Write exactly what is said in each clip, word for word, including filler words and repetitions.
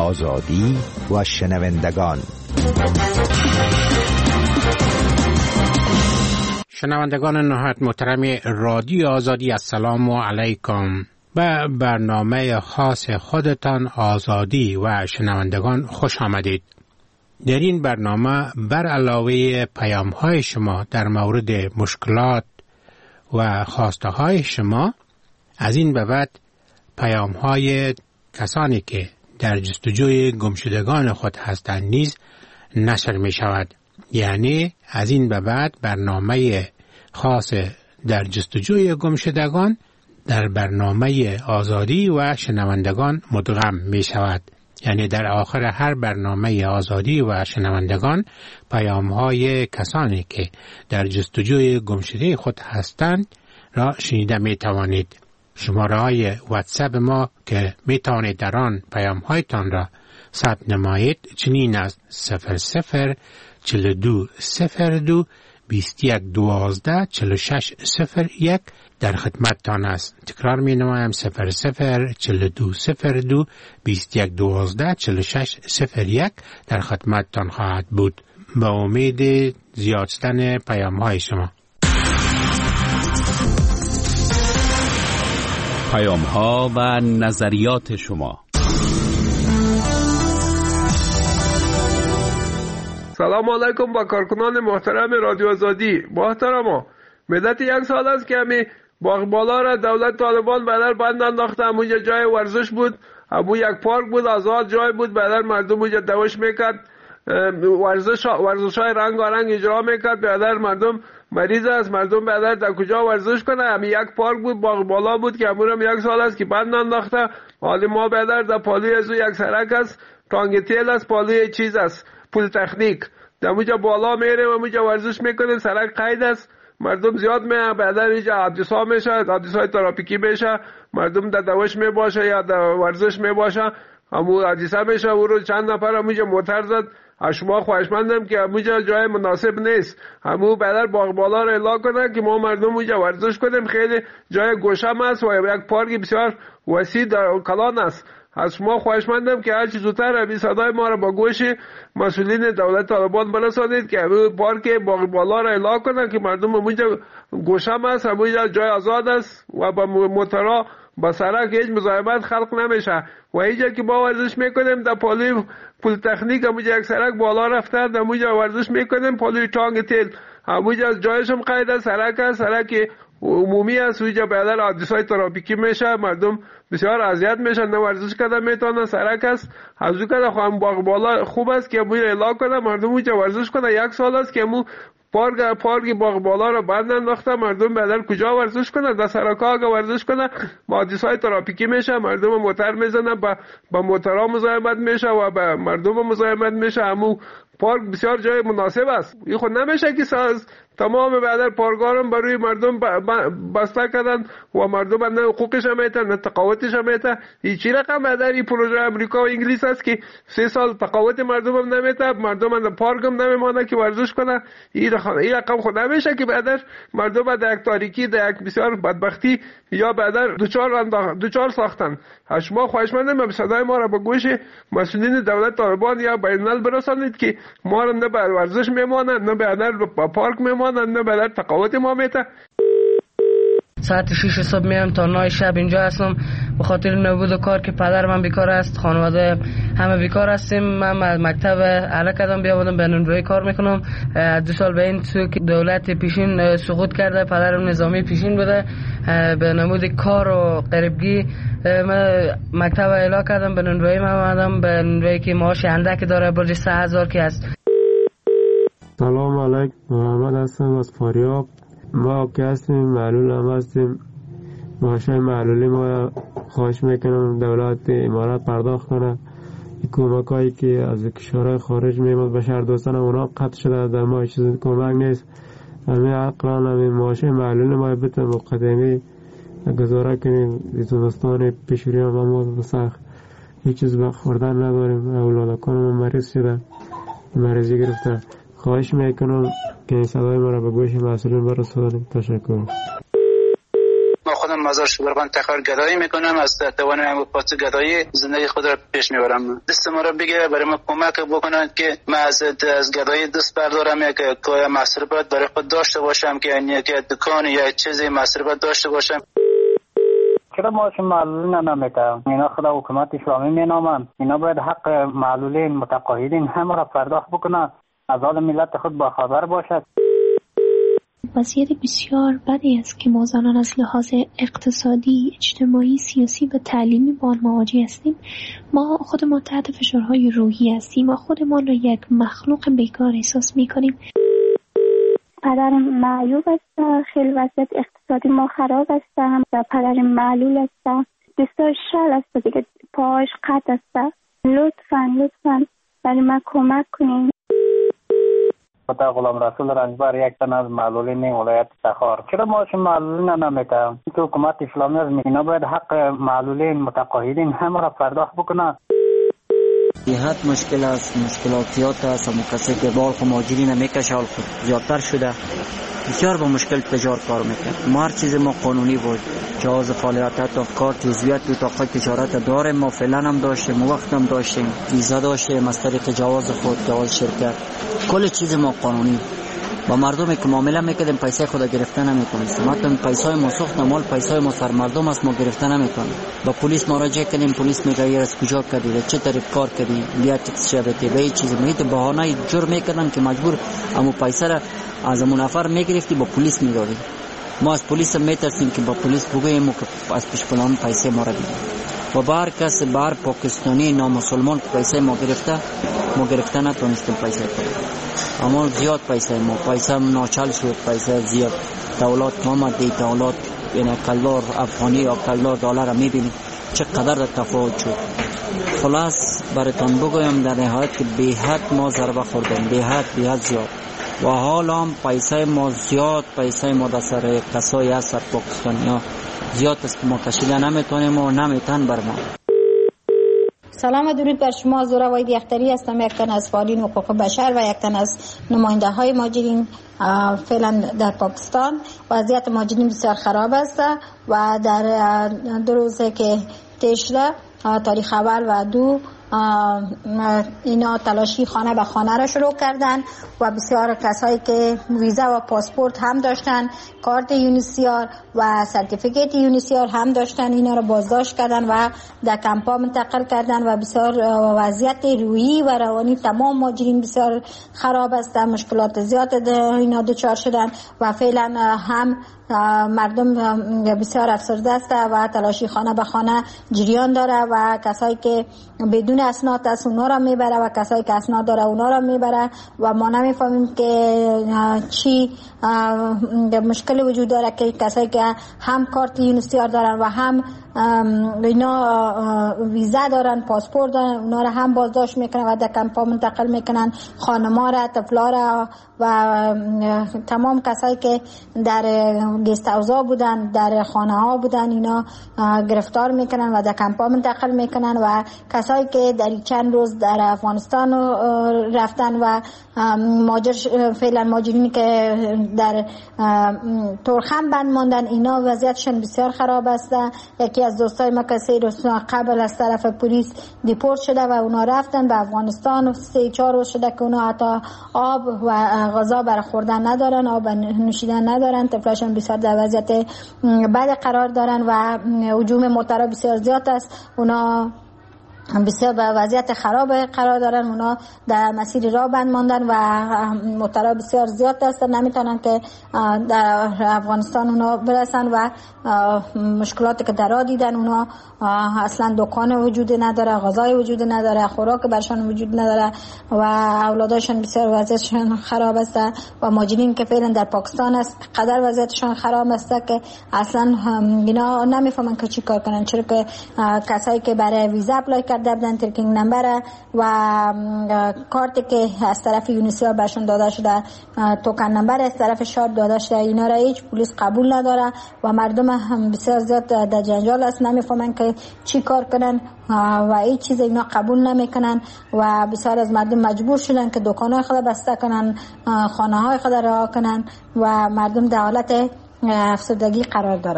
آزادی و شنوندگان. شنوندگان نهایت محترم رادیو آزادی، السلام علیکم. به برنامه خاص خودتان آزادی و شنوندگان خوش آمدید. در این برنامه بر علاوه پیام های شما در مورد مشکلات و خواسته های شما، از این به بعد پیام های کسانی که در جستجوی گمشدگان خود هستند نیز نشر می شود. یعنی از این به بعد برنامه خاص در جستجوی گمشدگان در برنامه آزادی و شنوندگان مدغم می شود. یعنی در آخر هر برنامه آزادی و شنوندگان پیام های کسانی که در جستجوی گمشده خود هستند را شنیده می توانید. شماره های واتساپ ما که می توانید در آن پیام هایتان را ثبت نمایید چنین است: صفر صفر چهل و دو صفر دو بیست و یک دوازده چهل و شش صفر یک در خدمتتان است. تکرار می نمایم: صفر صفر چهل و دو صفر دو بیست و یک دوازده چهل و شش صفر یک در خدمتتان خواهد بود. با امید زیاد شدن پیام های شما. پیام ها و نظریات شما. سلام علیکم با کارکنان محترم رادیو آزادی. محترما، مدت یک سال است که همی باغبالا را دولت طالبان بدر بند انداخته. همونجا جای ورزش بود، همون یک پارک بود، آزاد جای بود، بدر مردم اونجا دوش میکرد، ورزش ورزش های رنگ رنگ اجرا میکرد. بدر مردم مریض است، مردم بدر در کجا ورزش کنه؟ همین یک پارک بود، باغبالا بود که همون یک سال است که بند انداخته. حالی ما بدر در پالوی از یک سرک است، تانگتیل است، پالوی چیز است، پول تکنیک. در اونجا بالا میریم، اونجا ورزش میکنیم، سرک قید است، مردم زیاد میان. بعدا اینجا حادثه میشه، حادثه ترافیکی میشه، مردم در دوش میباشه یا در ورزش میباشه، همون حادثه میشه. او رو چند نفر اونجا موتر زد. شما خواهشمندم که اونجا جای مناسب نیست، همون بعدا باغبالا رو اعلام کنن که ما مردم اونجا ورزش کنیم. خیلی جای گوشم است و یک پارک بسیار وسیع در کلان است. از شما خواهشمندم که هر چه زودتر همین صدای ما را با گوش مسئولین دولت طالبان برسانید که همین پارک باغبالا را اعلام کنند که مردم اونجا گوشم است، اونجا جای آزاد است و با موتورها با سرک هیچ مزاحمت خلق نمیشه. و اینجا که ما ورزش میکنیم در پالوی پول تکنیک، اونجا یک سرک بالا رفته، در اونجا ورزش میکنیم. پالوی تانگ تیل اونجا جایش هم قید است، سرک است، سرک عمومی است. اونجا بعدا حادثه ترافیکی میشه، مردم بسیار اذیت میشن، نه ورزش کردن میتونن، سرک است. از اون کده خواهم باغبالا خوب است که امو اعلام کنه مردم اونجا ورزش کنه. یک سال است که امو پارک پارک باغبالا رو بند انداخته، مردم بعدا کجا ورزش کنه؟ در سرکا اگه ورزش کنه حادثه ترافیکی میشه، مردم موتر میزنن، با با موترها مزاحمت میشه و با مردم مزاحمت میشه. امو پارک بسیار جای مناسب است. این خود نمیشه که ساز تمام بعد پارکارم برای مردم بسته کردن و مردم نه حقوقش میته نه تقاوتش میته. این چی رقم بعد این پروژه امریکا و انگلیس است که سه سال تقاوت مردم هم نمیته، مردم هم پارک هم نمیمانه که ورزش کنه. این رقم این رقم خود نمیشه که بعد مردم در یک تاریکی، در یک بسیار بدبختی یا بعد دوچار دوچار ساختن. شما خواهشمندم صدای ما را به گوش مسئولین دولت طالبان یا بین‌الملل برسانید که ما را نه بر ورزش میمانند، نه بعد با پارک میمانند، نه بعد تقاوت ما میته. ساعت شش صبح میام تا نه شب اینجا هستم به خاطر نبود کار که پدر من بیکار است، خانواده همه بیکار هستیم. من مکتب اعلی کردم بیاوردم به نونوایی کار میکنم. دو سال به این سو که دولت پیشین سقوط کرده، پدرم نظامی پیشین بوده، به نمود کار و غریبگی من مکتب اعلی کردم به نونوایی. من اومدم به نونوایی که معاش اندک داره، برج سه هزار که است. سلام علیکم، محمد هستم از فاریاب. ما که هستیم معلول هم هستیم، معاشه معلولی ما خواهش میکنم دولت امارات پرداخت کنه. کمک هایی که از کشورهای خارج میمد به شهر دوستان اونا قطع شده، در ما چیز کمک نیست. همین عقلان همین معاشه معلولی ما بتن مقدمی گذاره کنیم. زمستان پیشوری هم ما بسخ هیچ چیز بخوردن نداریم، اولادکان ما مریض شده، مریضی گرفته. خواهش میکنم که این صدای ما را به گوش مسئولین برسانید. تشکر. ما خودم خودم مزار شبرغان تخار گدایی میکنم، از توانم پاس گدایی زندگی خود را پیش میبرم. دست ما را بگیره، برای ما کمک بکنند که من از از گدایی دست بردارم، یک کوی مصرفات برای خود داشته باشم، که یک دکان یا چیزی مصرفات داشته باشم. چرا ما چون معلولین نمیکنم؟ اینا خدا حکومت اسلامی مینامند، اینا باید حق معلولین متقاعدین همه را پرداخت بکنند، از حال ملت خود با خبر باشد. وضعیت بسیار بدی است که ما زنان از لحاظ اقتصادی، اجتماعی، سیاسی و تعلیمی با آن مواجه هستیم. ما خودمان تحت فشارهای روحی هستیم و خودمان را یک مخلوق بیکار احساس می‌کنیم. پدرم معیوب است، خیلی وضعیت اقتصادی ما خراب است و پدرم معلول است، دستاش شل است دیگه، پاهاش قطع است. لطفاً لطفاً برای من کمک کنین. خدا غلام رسول رنجبر یک تن از معلولین ولایت تخار. چرا ما چون معلولین نمیکنم؟ که حکومت اسلامی از اینا باید حق معلولین متقاعدین همه را پرداخت بکنند. جهت مشکل است، مشکلات زیاد است و کسی که بال خو ماجری نمیکشه حال خود زیادتر شده، بسیار با مشکل تجار کار میکنه. ما هر چیز ما قانونی بود، جواز فعالیت تا کار تجزیات تو تاقای تجارت داریم، ما فعلا هم داشتیم، وقت هم داشتیم، ویزا داشتیم از طریق جواز خود، جواز شرکت، کل چیز ما قانونی. با مردمی که معامله میکردیم پیسه خود گرفته نمیکنیم، مثلا پیسای ما سوخت مال پیسای ما سر مردم است، ما گرفته نمیکنیم. با پلیس مراجعه کردیم، پلیس میگه یه از کجا کردی، چه طریق کار کردی، بیا تکس شبتی به چیز میگه بهانه جرم میکردن که مجبور امو پیسه را از امون نفر میگرفتی با پلیس میدادی. ما از پلیس میترسیم که با پلیس بگوییم که از پیش پلان پیسه ما را بگیریم. و بار کس بار پاکستانی نامسلمان پیسه ما گرفته، ما گرفته نتونستیم پیسه کنیم. اما زیاد پیسه ما پیسه ناچل شد، پیسه زیاد. دولت آمد دی دولت یعنی کلدار افغانی یا کلدار دلار را میبینی چقدر در تفاوت شد. خلاص براتون بگویم در نهایت که به حد ما ضربه خوردیم، به حد به حد زیاد. و حالا هم پیسه ما زیاد، پیسه ما در سر کسایی هست سر پاکستانی ها زیاد است که ما کشیده نمیتونیم و نمیتون بر ما. سلام و درود بر شما. زورا وحید یختری هستم، یک تن از فعالین حقوق بشر و یک تن از نماینده های مهاجرین فعلا در پاکستان. وضعیت مهاجرین بسیار خراب است و در دو روزه که طی شده، تاریخ اول و دو، اینا تلاشی خانه به خانه را شروع کردن و بسیار کسایی که ویزا و پاسپورت هم داشتن، کارت یونیسیار و سرتیفیکیت یونیسیار هم داشتن، اینا را بازداشت کردن و در کمپا منتقل کردن و بسیار وضعیت روحی و روانی تمام مهاجرین بسیار خراب است، مشکلات زیاد اینا دچار شدن و فعلا هم مردم بسیار افسرده است و تلاشی خانه به خانه جریان داره و کسایی که بدون اسناد است اونا را میبره و کسایی که اسناد داره اونا را میبره و ما نمیفهمیم که چی مشکل وجود داره که کسایی که هم کارت یونیسیار دارن و هم اینا ویزا دارن، پاسپورت دارن، اونا را هم بازداشت میکنن و در کمپا منتقل میکنن، خانما را، طفلا را و تمام کسایی که در گست هاوزا بودن، در خانه ها بودن، اینا گرفتار میکنن و در کمپا منتقل میکنن و کسایی که در چند روز در افغانستان رفتن و ماجر فعلا ماجرینی که در تورخم بند ماندن، اینا وضعیتشون بسیار خراب است. یکی از دوستای ما که سه روز قبل از طرف پلیس دیپورت شده و اونا رفتن به افغانستان، سه چهار روز شده که اونا حتی آب و غذا برای خوردن ندارن، آب نوشیدن ندارن، طفلاشون بسیار در وضعیت بد قرار دارن و هجوم موترا بسیار زیاد است، اونا بسیار به وضعیت خراب قرار دارن، اونا در مسیر راه بند ماندن و موترا بسیار زیاد هستن، نمیتونن که در افغانستان اونا برسن و مشکلاتی که در راه دیدن، اونا اصلا دکان وجود نداره، غذای وجود نداره، خوراک برشان وجود نداره و اولاداشون بسیار وضعیتشون خراب است و مهاجرین که فعلا در پاکستان است قدر وضعیتشون خراب است که اصلا اینا نمیفهمن که چی کار کنن، چرا که کسایی که برای ویزا اپلای کرده بودن، ترکینگ نمبر و کارتی که از طرف یونیسیار برشون داده شده، توکن نمبر از طرف شاد داده شده، اینا را هیچ پلیس قبول نداره و مردم هم بسیار زیاد در جنجال است، نمیفهمن که چی کار کنن و هیچ چیز اینا قبول نمیکنن و بسیار از مردم مجبور شدن که دکانهای خود بسته کنن، خانه های خود رها کنن و مردم در حالت افسردگی قرار دارن.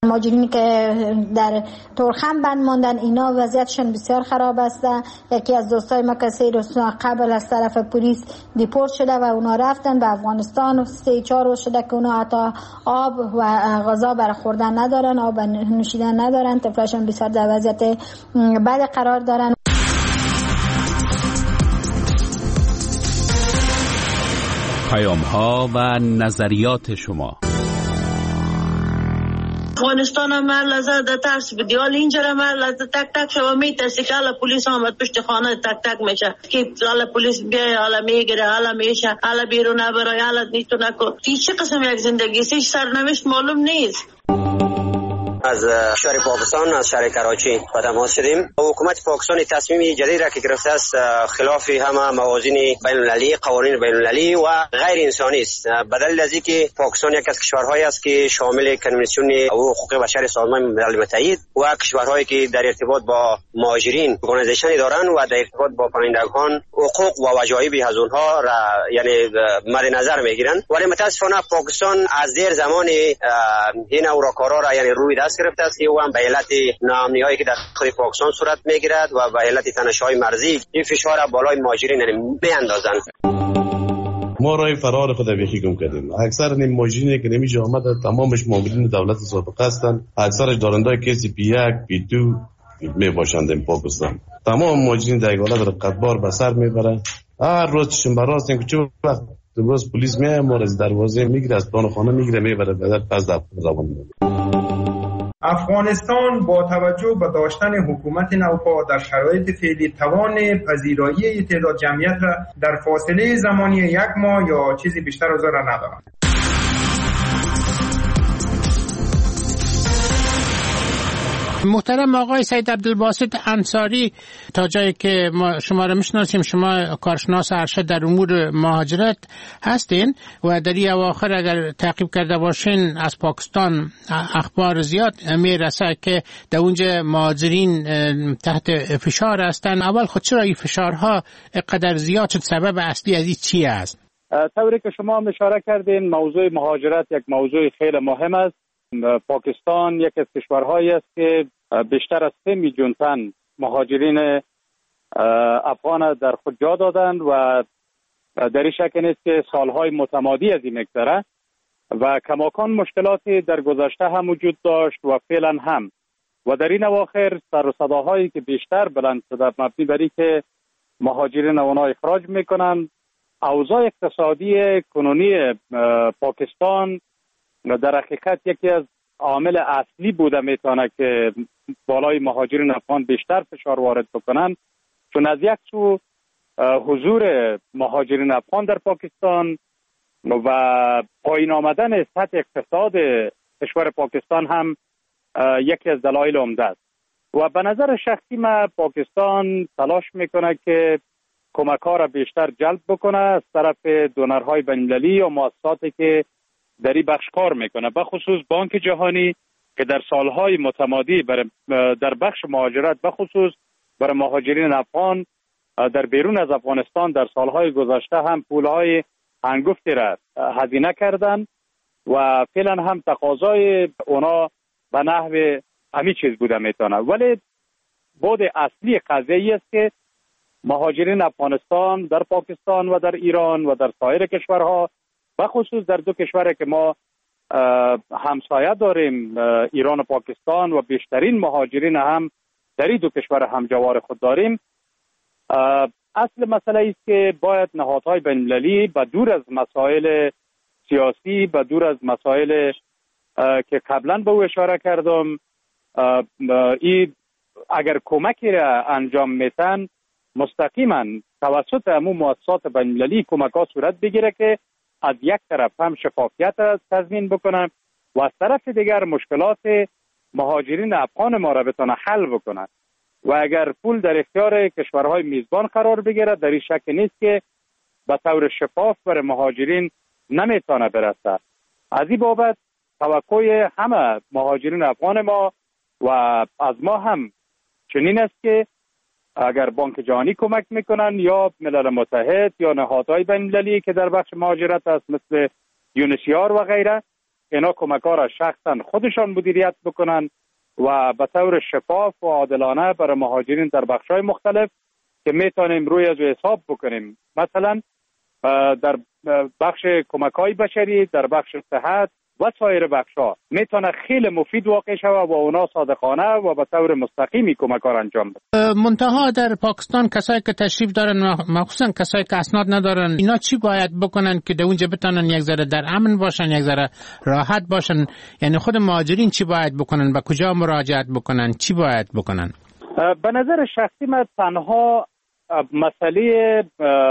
مهاجرینی که در تورخم بند ماندن اینا وضعیتشون بسیار خراب است. یکی از دوستای ما کسی رو قبل از طرف پلیس دیپورت شده و اونا رفتن به افغانستان. سه چهار روز شده که اونا حتی آب و غذا برای خوردن ندارن، آب نوشیدن ندارن، طفلاشون بسیار در وضعیت بد قرار دارن. پیام ها و نظریات شما. افغانستان هم هر لحظه در ترس بدی، حال اینجا هم هر لحظه تک تک شما میترسی که حالا پلیس آمد پشت خانه تک تک میشه که حالا پلیس بیای، حالا میگیره، حالا میشه، حالا بیرون نبرای، حالا نیتو نکن. چه قسم یک زندگی سیش سرنوشت معلوم نیست. از شهر پاکستان، از شهر کراچی با تماس شدیم. حکومت پاکستان تصمیم جدید را که گرفته است خلاف همه موازین بین المللی، قوانین بین المللی و غیر انسانی است. به دلیل از اینکه پاکستان یک از کشورهایی است که شامل کنوانسیون حقوق بشر سازمان ملل متحد و کشورهایی که در ارتباط با مهاجرین ارگانیزیشن دارند و در ارتباط با پناهندگان حقوق و وجایب از اونها را یعنی مد نظر میگیرند، ولی متاسفانه پاکستان از دیر زمان این اوراکارا را یعنی روی دست گرفته است و هم به علت ناامنی‌هایی که در خود پاکستان صورت میگیرد و به علت تنش‌های مرزی این فشار بالای مهاجرین میاندازند. ما راه فرار خود بیخی گم کردیم. اکثر نیم مهاجرینی که نمیشه آمده تمامش مامورین دولت سابقه هستند، اکثرش دارنده کسی پی یک پی دو می باشند در پاکستان. تمام مهاجرین در حالت رقتبار به سر میبرن. هر روز چشم براست این که چه وقت روز پلیس میاد ما از دروازه میگیره، از دان خانه میگیره میبره به در پس در زبان میبره. افغانستان با توجه به داشتن حکومت نوپا در شرایط فعلی توان پذیرایی تعداد جمعیت را در فاصله زمانی یک ماه یا چیزی بیشتر از آن را ندارد. محترم آقای سید عبدالباسط انصاری، تا جایی که ما شما را میشناسیم شما کارشناس ارشد در امور مهاجرت هستین و در این اواخر اگر تعقیب کرده باشین از پاکستان اخبار زیاد میرسه که در اونجا مهاجرین تحت فشار هستن. اول خود چرا این فشارها اینقدر زیاد شد؟ سبب اصلی از این چی است؟ طوری که شما هم اشاره کردین موضوع مهاجرت یک موضوع خیلی مهم است. پاکستان یک از کشورهایی است که بیشتر از سه میلیون تن مهاجرین افغان در خود جا دادند و در این شک نیست که سالهای متمادی از این مگذره و کماکان مشکلاتی در گذشته هم وجود داشت و فعلا هم و در این اواخر سر و صداهایی که بیشتر بلند شده مبنی بر اینکه مهاجرین اونا اخراج میکنن. اوضاع اقتصادی کنونی پاکستان در حقیقت یکی از عامل اصلی بوده میتونه که بالای مهاجرین افغان بیشتر فشار وارد بکنن، چون از یک سو حضور مهاجرین افغان در پاکستان و پایین آمدن سطح اقتصاد کشور پاکستان هم یکی از دلایل عمده است و به نظر شخصی من پاکستان تلاش میکنه که کمک‌ها را بیشتر جلب بکنه از طرف دونرهای بین‌المللی و مؤسساتی که در این بخش کار میکنه، به خصوص بانک جهانی که در سالهای متمادی در بخش مهاجرت به خصوص برای مهاجرین افغان در بیرون از افغانستان در سالهای گذشته هم پولهای هنگفتی را هزینه کردن و فعلا هم تقاضای اونا به نحو همین چیز بوده میتونه. ولی بود اصلی قضیه است که مهاجرین افغانستان در پاکستان و در ایران و در سایر کشورها و خصوص در دو کشوری که ما همسایه داریم ایران و پاکستان و بیشترین مهاجرین هم در این دو کشور همجوار خود داریم، اصل مسئله است که باید نهادهای بین‌المللی به دور از مسائل سیاسی، به دور از مسائل که قبلا به او اشاره کردم، این اگر کمکی را انجام میتن مستقیما توسط همون مؤسسات بین‌المللی کمک ها صورت بگیره که از یک طرف هم شفافیت را تضمین بکنن و از طرف دیگر مشکلات مهاجرین افغان ما را بتونه حل بکنن و اگر پول در اختیار کشورهای میزبان قرار بگیره در این شک نیست که به طور شفاف برای مهاجرین نمیتونه برسه. از این بابت توقع همه مهاجرین افغان ما و از ما هم چنین است که اگر بانک جهانی کمک میکنن یا ملل متحد یا نهادهای بین‌المللی که در بخش مهاجرت است مثل یونسیار و غیره، اینا کمک‌ها را شخصا خودشان مدیریت بکنن و به طور شفاف و عادلانه برای مهاجرین در بخش‌های مختلف که میتونیم روی از حساب بکنیم. مثلا در بخش کمک‌های بشری، در بخش صحت و سایر بخش‌ها میتونه خیلی مفید واقع شود و اونا صادقانه و به طور مستقیمی کمک را انجام بده. منتها در پاکستان کسایی که تشریف دارن، مخصوصا کسایی که اسناد ندارن، اینا چی باید بکنن که در اونجا بتونن یک ذره در امن باشن، یک ذره راحت باشن؟ یعنی خود مهاجرین چی باید بکنن، به کجا مراجعت بکنن، چی باید بکنن؟ به نظر شخصی من تنها مسئله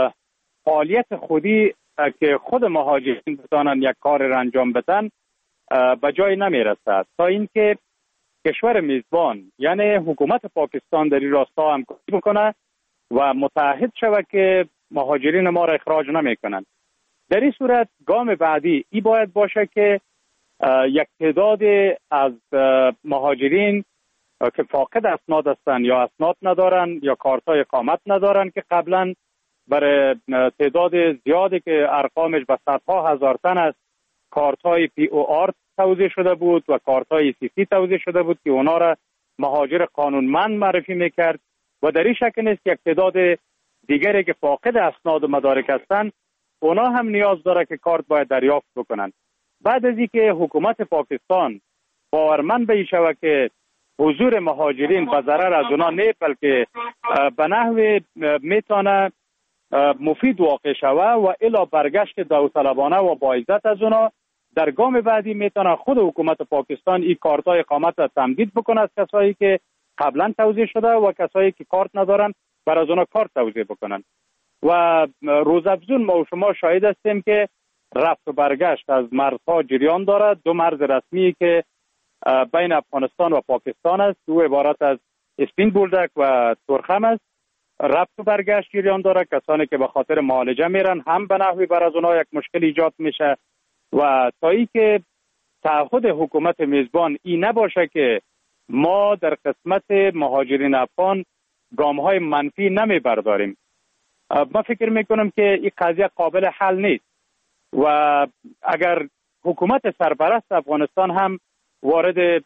فعالیت خودی که خود مهاجرین بتانن یک کار را انجام بدن به جای نمیرسد تا اینکه کشور میزبان یعنی حکومت پاکستان در این راستا همکاری بکنه و متعهد شود که مهاجرین ما را اخراج نمیکنن. در این صورت گام بعدی ای باید باشه که یک تعداد از مهاجرین که فاقد اسناد هستند یا اسناد ندارن یا کارتای اقامت ندارن که قبلا برای تعداد زیادی که ارقامش به صدها هزار تن است کارت‌های پی او آر توزیع شده بود و کارت‌های سی سی توزیع شده بود که اونا را مهاجر قانونمند معرفی میکرد و در این شکل نیست یک تعداد دیگری که فاقد اسناد و مدارک هستند اونا هم نیاز داره که کارت باید دریافت بکنن. بعد از اینکه حکومت پاکستان باورمند به این شود که حضور مهاجرین به ضرر از اونا نه بلکه به نحو میتونه مفید واقع شوه و الا برگشت داوطلبانه و با عزت از اونا، در گام بعدی میتونه خود حکومت پاکستان این کارت‌های اقامت را تمدید بکنه از کسایی که قبلا توزیع شده و کسایی که کارت ندارن بر از اونا کارت توزیع بکنن. و روزافزون ما و شما شاهد هستیم که رفت و برگشت از مرزها جریان دارد. دو مرز رسمی که بین افغانستان و پاکستان است، دو عبارت از اسپین بولدک و ترخم است، رفت و برگشت جریان داره. کسانی که به خاطر معالجه میرن هم به نحوی بر از اونها یک مشکل ایجاد میشه و تا ای که تعهد حکومت میزبان این نباشه که ما در قسمت مهاجرین افغان گام‌های منفی نمیبرداریم، من فکر میکنم که این قضیه قابل حل نیست و اگر حکومت سرپرست افغانستان هم وارد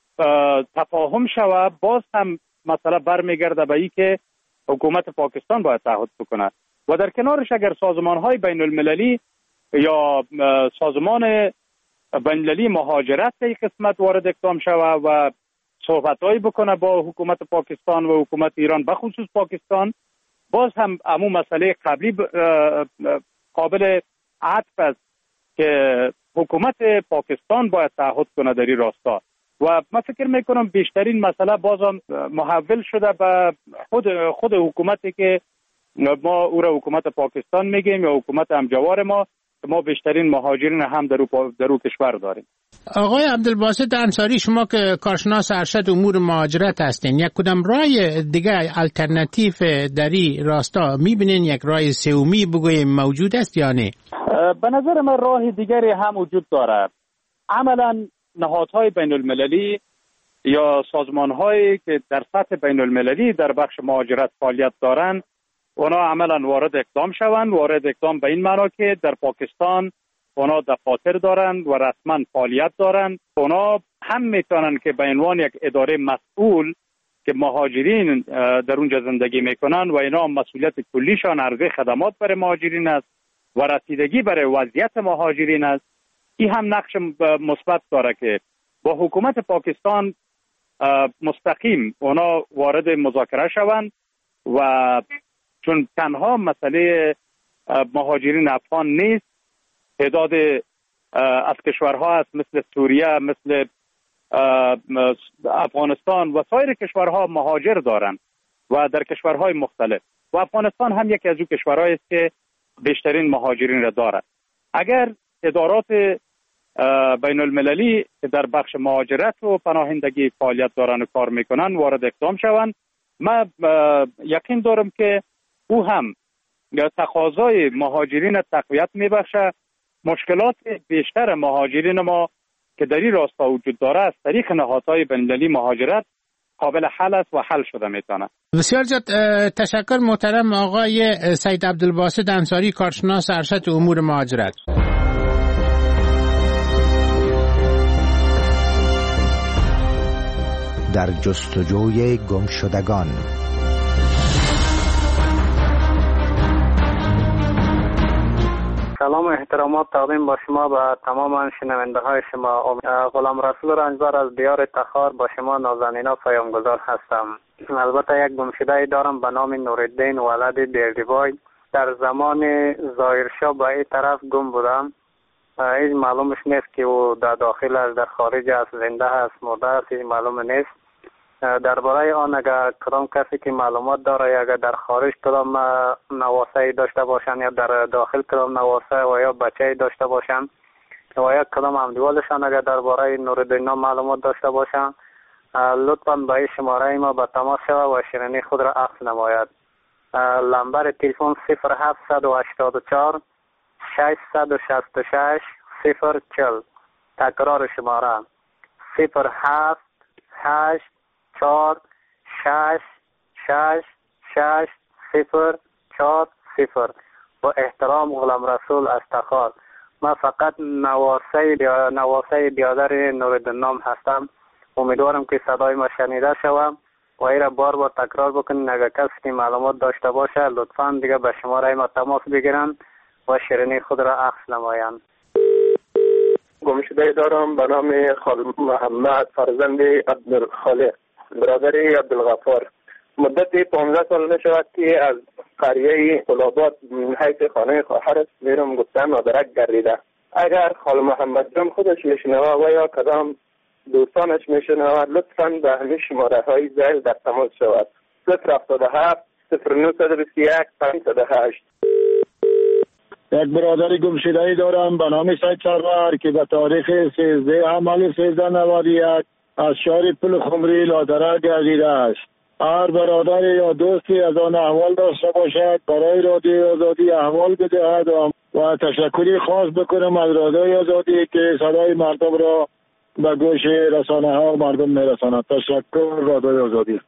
تفاهم شود باز هم مسئله برمیگرده به این که حکومت پاکستان باید تعهد بکنه و در کنارش اگر سازمان‌های بین المللی یا سازمان بین المللی مهاجرت در این قسمت وارد اقدام شود و صحبت‌هایی بکنه با حکومت پاکستان و حکومت ایران به خصوص پاکستان، باز هم همون مسئله قبلی قابل عطف است که حکومت پاکستان باید تعهد کنه در این راستا و من فکر میکنم بیشترین مسئله بازم محول شده به خود خود حکومتی که ما او را حکومت پاکستان میگیم یا حکومت همجوار ما، ما بیشترین مهاجرین هم در او در او کشور داریم. آقای عبدالباسط انصاری، شما که کارشناس ارشد امور مهاجرت هستین، یک کدام راه دیگه الटरनेटिव در این راستا میبینین؟ یک راه سومی بگویم موجود است یا نه؟ به نظر من راه دیگری هم وجود داره. عملا نهادهای بین المللی یا سازمانهایی که در سطح بین المللی در بخش مهاجرت فعالیت دارن اونا عملا وارد اقدام شوند. وارد اقدام به این معنا که در پاکستان اونا دفاتر دارن و رسما فعالیت دارن. اونا هم میتونن که به عنوان یک اداره مسئول که مهاجرین در اونجا زندگی میکنن و اینا مسئولیت کلیشان عرضه خدمات برای مهاجرین است و رسیدگی برای وضعیت مهاجرین است، این هم نقش مثبت داره که با حکومت پاکستان مستقیم اونا وارد مذاکره شوند و چون تنها مسئله مهاجرین افغان نیست، تعداد از کشورها هست مثل سوریه، مثل افغانستان و سایر کشورها مهاجر دارند و در کشورهای مختلف و افغانستان هم یکی از اون کشورهایی است که بیشترین مهاجرین را دارد. اگر ادارات بین المللی که در بخش مهاجرت و پناهندگی فعالیت دارن و کار میکنن وارد اقدام شوند، من یقین دارم که او هم تقاضای مهاجرین تقویت میبخشه. مشکلات بیشتر مهاجرین ما که در این راستا وجود داره از طریق نهادهای بین المللی مهاجرت قابل حل است و حل شده میتونه. بسیار زیاد تشکر محترم آقای سید عبدالباسط انصاری، کارشناس ارشد امور مهاجرت. در جستجوی گمشدگان. سلام و احترامات تقدیم با شما و تمام شنونده های شما. غلام رسول رنجبر از دیار تخار با شما نازنینا پیامگذار هستم. البته یک گمشده دارم به نام نورالدین ولد دیردیبای. در زمان ظاهرشاه به این طرف گم بودم. هیچ معلومش نیست که او در داخل است، در خارج است، زنده است، مرده است، هیچ معلوم نیست. درباره آن اگر کدام کسی که معلومات داره، اگر در خارج کدام نواسه داشته باشند یا در داخل کدام نواسه و یا بچه داشته باشند و یا کدام همدیوالشان اگر درباره نورالدین معلومات داشته باشند، لطفاً به این شماره ما به تماس شود و شیرینی خود را عکس نماید. لمبر تلفن صفر هفت هشت چهار ششصد و شصت و شش صفر چهل. تکرار شماره صفر هفت هشت چهار شش شش شش صفر چهار صفر. با احترام غلام رسول از تخار. من فقط نواسه بیا... نواسه بیادر نورالدین هستم. امیدوارم که صدای ما شنیده شوم و این را بار بار تکرار بکنین. اگر کسی که معلومات داشته باشه لطفاً دیگه به شماره ما تماس بگیرن و شیرینی خود را عکس نمایند. گمشده دارم به نام خال محمد فرزند عبدالخالق برادر عبدالغفار. مدت پانزده سال نشود که از قریه قلابات حیث خانه خواهرش میرم گفتن مادرک گردیده. اگر خال محمد جان خودش میشنوه و یا کدام دوستانش میشنوه لطفاً به همین شماره های زیل در تماس شود. صفر هفتاد و هفت صفر نهصد و بیست و یک پانصد و هشت. یک برادر گمشده‌ای دارم به نام سید سرور که به تاریخ سیزده حمل سیزده نود و یک از شهر پل خمری لادره گردیده است. هر برادر یا دوستی از آن احوال داشته باشد برای رادیو آزادی احوال بدهد و تشکری خاص بکنم از رادیو آزادی که صدای مردم را به گوش رسانه ها و مردم میرساند. تشکر رادیو آزادی.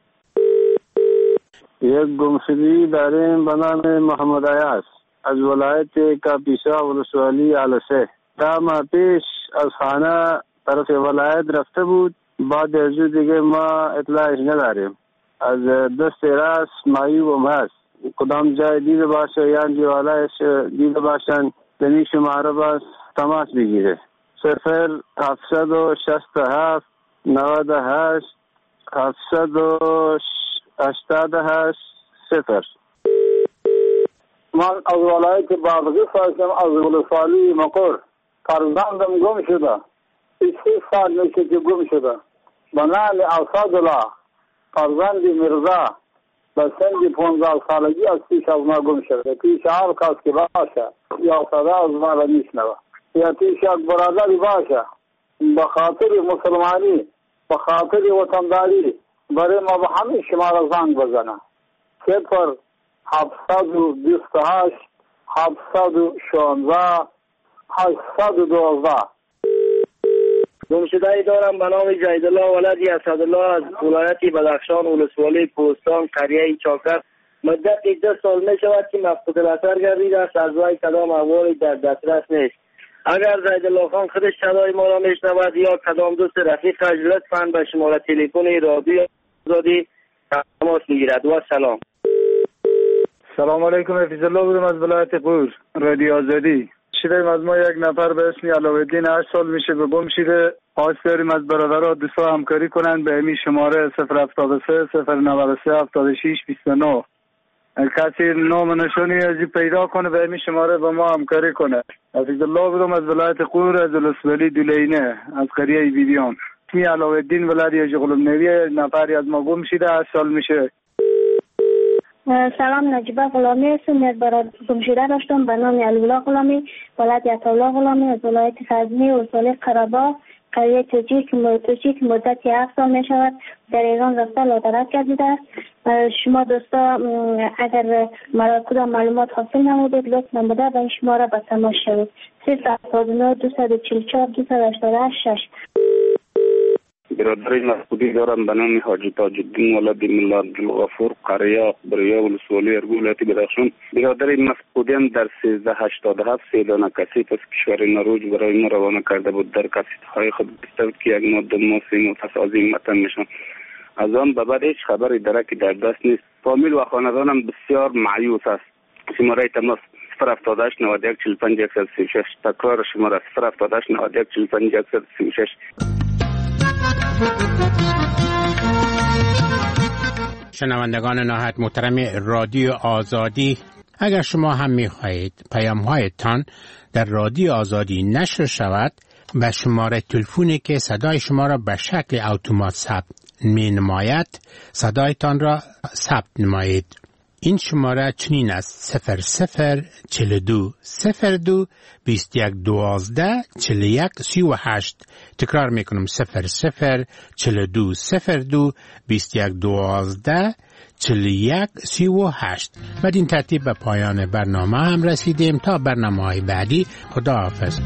یک گمشدگی داریم به نام محمد عیاض از ولایت کاپیسا ولسوالی علسه. ده ماه پیش از خانه طرف ولایت رفته بود. بعد از دیگه ما اطلاعش نداریم. از دست راست معیوب هست. کدام جای دیده باشه یا جوالایش دیده باشن دنی شماره باز تماس بگیره. صفر هفتصد و شست و هفت نود و هشت هفتصد و هشتاد و هشت صفر. من از ولایت بادغیس هستم، از ولسوالی مقر. فرزندم گم شده. سی سال میشه که گم شده. به نام اسدالله فرزند مرزا به سن پانزده سالگی از پیش از ما گم شده. پیش هر کس که باشه یا صدا از ما را میشنوه یا پیش یک برادری باشه به خاطر مسلمانی به خاطر وطنداری برای ما به همین شماره زنگ بزنه. صفر هفتصد و بیست و هشت هفتصد و شانزده هشتصد و دوازده. گمشده‌ای دارم به نام جیدالله ولد اسدالله از ولایت بدخشان ولسوالی کوهستان قریه چاکر. مدت ده سال می شود که مفقود الاثر گردیده است. از وی کدام احوالی در دسترس نیست. اگر جیدالله خان خودش صدای ما را میشنود یا کدام دوست رفیقش لطفاً به شماره تلفن رادیو آزادی تماس بگیرد. و سلام. سلام علیکم. حفیظ الله بودم از ولایت قور رادیو آزادی. شدیم از ما یک نفر به اسم علاءالدین هشت سال میشه به گم شده. خواهش داریم از برادرها دوستا همکاری کنند به همین شماره صفر هفتاد و سه صفر نود و سه هفتاد و شش بیست و نه. کسی نام نشانی ازی پیدا کنه به همین شماره با ما همکاری کنه. حفیظ الله بودم از ولایت قور از ولسوالی دولینه از قریه بیبیان. اسمی علاءالدین ولد حاجی غلام نبی نفری از ما گم شده هشت سال میشه. سلام، نجیبه غلامی هستم. یک برادر گمشده داشتم به نام علی‌الله غلامی ولد عطاالله غلامی از ولایت غزنی ولسوالی قره‌باغ قریه توچی که مدت هفت سال می شود در ایران رفته لادرک گردیده است. شما دوستا اگر کدام معلومات حاصل نمودید لطفاً بده به این شماره به تماس شوید. صفر هفتاد و نه دویست و چهل و چهار دویست و هشتاد و هشت شش. برادر مفقودی دارم به نام حاجی تاج الدین ولد ملا عبدالغفور قریه بریا ولسوالی ارگو ولایت بدخشان. برادر مفقودیم در سیزده هشتاد و هفت سیلانه کسیت از کشور نروژ برای ما روانه کرده بود. در کسیت های خود گفته بود که یک ماده ما سه ماه پس از این وطن میشم. از آن به بعد هیچ خبری درک در دست نیست. فامیل و خاندانم بسیار مایوس است. شماره تماس صفر هفتاد و هشت نود و یک چهل و پنج صفر و شش. تکرار شماره صفر هفتاد و هشت نود و یک چهل و پنج صفر و شش. شنوندگان نهایت محترم رادیو آزادی، اگر شما هم می‌خواهید پیام‌هایتان در رادیو آزادی نشر شود، به شماره تلفنی که صدای شما را به شکل اتومات ثبت می‌نماید صدایتان را ثبت نمایید. این شماره چنین است: صفر صفر چهل و دو صفر دو بیست و یک دوازده چهل و یک سی و هشت. تکرار میکنم: صفر صفر چهل و دو صفر دو بیست و یک دوازده چهل و یک سی و هشت. بدین ترتیب به پایان برنامه هم رسیدیم. تا برنامه های بعدی، خداحافظ.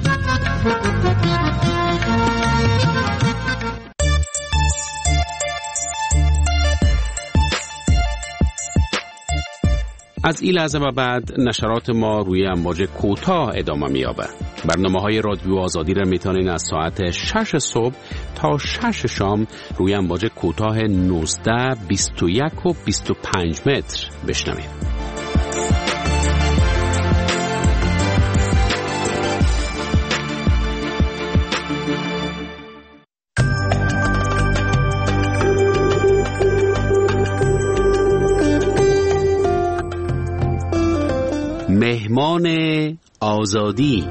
از این لحظه و بعد نشرات ما روی امواج کوتاه ادامه می‌یابد. برنامه‌های رادیو آزادی را می‌توانید از ساعت شش صبح تا شش شام روی امواج کوتاه نوزده، بیست و یک و بیست و پنج متر بشنوید. مهمان آزادی.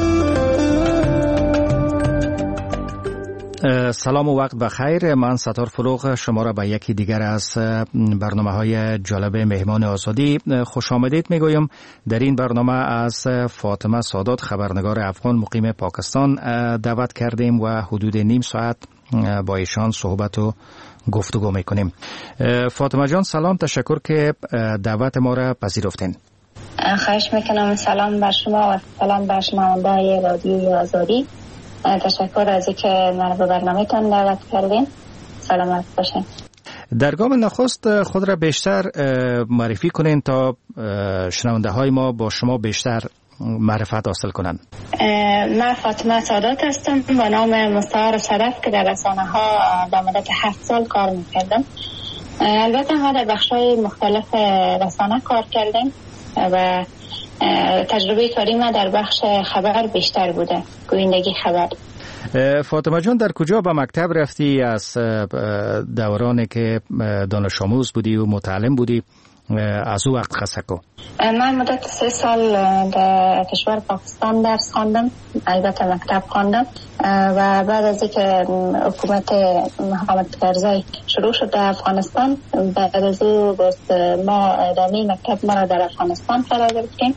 سلام و وقت بخیر. من ستار فروغ شما را به یکی دیگر از برنامه های جالب مهمان آزادی خوش آمدید میگویم. در این برنامه از فاطمه سادات، خبرنگار افغان مقیم پاکستان، دعوت کردیم و حدود نیم ساعت با ایشان صحبت و گفتگو میکنیم. فاطمه جان سلام، تشکر که دعوت ما را پذیرفتین. خواهش میکنم. سلام بر شما و سلام بر شنونده‌های رادیوی آزادی. تشکر از اینکه من به برنامه‌تان دعوت کردین. سلامت باشین. در گام نخست خود را بیشتر معرفی کنین تا شنونده‌های ما با شما بیشتر معرفت حاصل کنند. من فاطمه سادات هستم با نام مستعار شرف که در رسانه‌ها در مدت هفت سال کار میکردم. البته ما در بخش‌های مختلف رسانه کار کردیم و تجربه کاری ما در بخش خبر بیشتر بوده، گویندگی خبر. فاطمه جان در کجا به مکتب رفتی؟ از دورانی که دانش آموز بودی و متعلم بودی از او وقت خسکو؟ من مدت سه سال در کشور پاکستان درس خواندم، البته مکتب خواندم و بعد از اینکه حکومت محمد کرزی شروع شد در افغانستان، بعد از او ما ادامه مکتب ما را در افغانستان فرا گرفتیم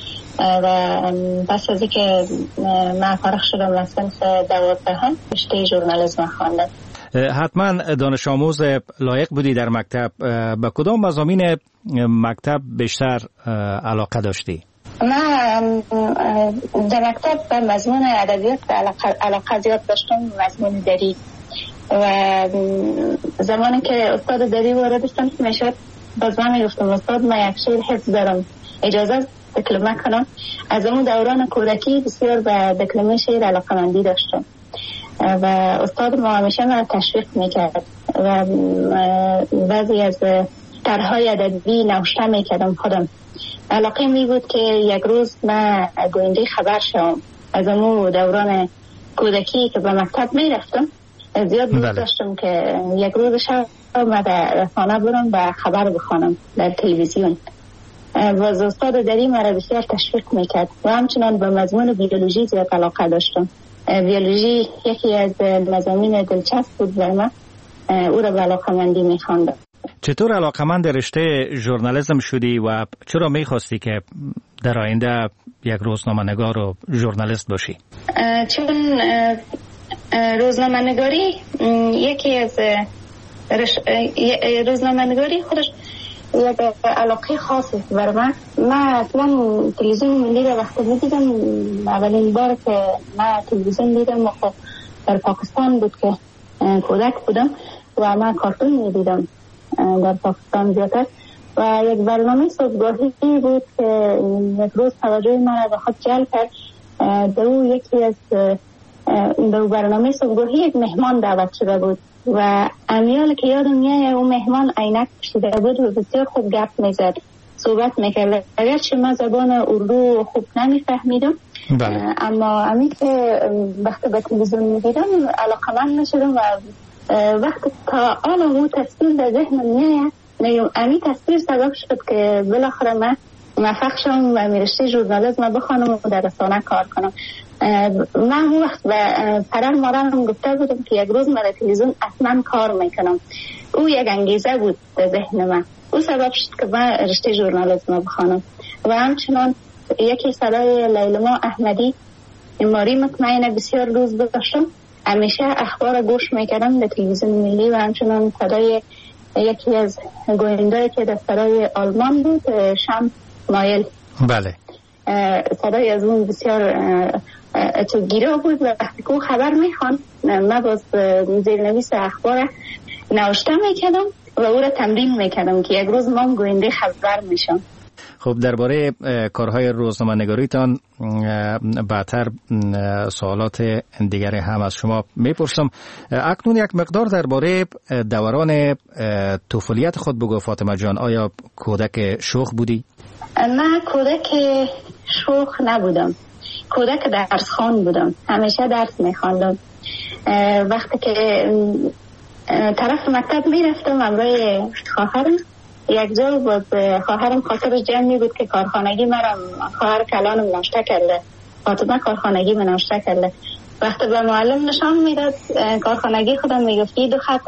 و پس از اینکه من فارغ شدم از صنف دوازدهم رشته ژورنالیسم خواندم. حتما دانش آموز لایق بودی در مکتب. به کدام مضامین مکتب بیشتر علاقه داشتی؟ من در مکتب به مضمون ادبیات علاقه زیاد داشتم، مضمون دری. و زمانی که استاد دری وارد شدم میشد باز من میگفتم استاد من یک شعر حفظ دارم، اجازه دکلمه کنم. از اون دوران کودکی بسیار به دکلمه شعر علاقه‌مندی داشتم و استاد ما همیشه من تشویق میکرد و بعضی از طرح‌های ادبی نوشته میکردم خودم. علاقه می بود که یک روز من گوینده خبر شوم. از اون دوران کودکی که به مکتب میرفتم زیاد دوست داشتم که یک روز شب من در رسانه برم و خبر بخوانم در تلویزیون. و استاد دری مرا بسیار تشویق میکرد و همچنان به مضمون بیولوژی زیاد علاقه داشتم. بیولوژی یکی از مضامین دلچسب بود برای من، او را به علاقه‌مندی می‌خواندم. چطور علاقه‌مند رشته ژورنالیسم شدی و چرا می‌خواستی که در آینده یک روزنامه‌نگار و ژورنالیست باشی؟ چون روزنامه‌نگاری یکی از رش... روزنامه‌نگاری خودش یک علاقه خاصی برای من. من اصلا تلویزیون ملی را وقتی می‌دیدم، اولین بار که من تلویزیون دیدم و خب در پاکستان بود که کودک بودم و من کارتون می‌دیدم در پاکستان زیادتر و یک برنامه صبحگاهی بود که یک روز توجه من را به خود جلب کرد. در او یکی از در برنامه صبحگاهی یک مهمان دعوت شده بود و امیال که یادم میاد اون مهمان عینک پوشیده بود و بسیار خوب گپ میزد، صحبت میکرد. اگرچه من زبان اردو خوب نمیفهمیدم، بله. اما امی که وقتی به تلویزیون میدیدم علاقمند میشدم و وقتی تا آن اون تصویر در ذهنم میاد، امی تصویر سبب شد که بالاخره من موفق شدم و رشته ژورنالیسم بخوانم و در رسانه کار کنم. من اون وقت به پدر مادرم گفته بودم که یک روز من در تلویزیون اصلا کار میکنم. او یک انگیزه بود در ذهن من، او سبب شد که من رشته ژورنالیسم بخوانم. و همچنان یکی صدای لیلما احمدی ماری مطمئنه بسیار روز داشتم، همیشه اخبار گوش میکردم در تلویزیون ملی. و همچنان صدای یکی از گوینده‌ای که در صدای آلمان بود، شم مایل، بله، صدای از اون بسیار تو گیره بود و وقتی که خبر میخوان من باز زیرنویس اخبار نوشته میکردم و او را تمرین میکردم که یک روز ما گوینده خبر میشم. خب درباره کارهای روزنامه‌نگاریتان بعدتر سوالات دیگر هم از شما میپرسم. اکنون یک مقدار درباره دوران طفولیت خود بگو فاطمه جان. آیا کودک شوخ بودی؟ من کودک شوخ نبودم، کودک درس خوان بودم، همیشه درس میخواندم. وقتی که طرف مکتب میرفتم همراه خواهرم، یک جا باز خواهرم خاطر جمعی بود که کارخانگی مرم خواهر کلانم ناشته کرده، فاطمه کارخانگی من ناشته کرده. وقتی به معلم نشان میداد کارخانگی خودم میگفت دو خط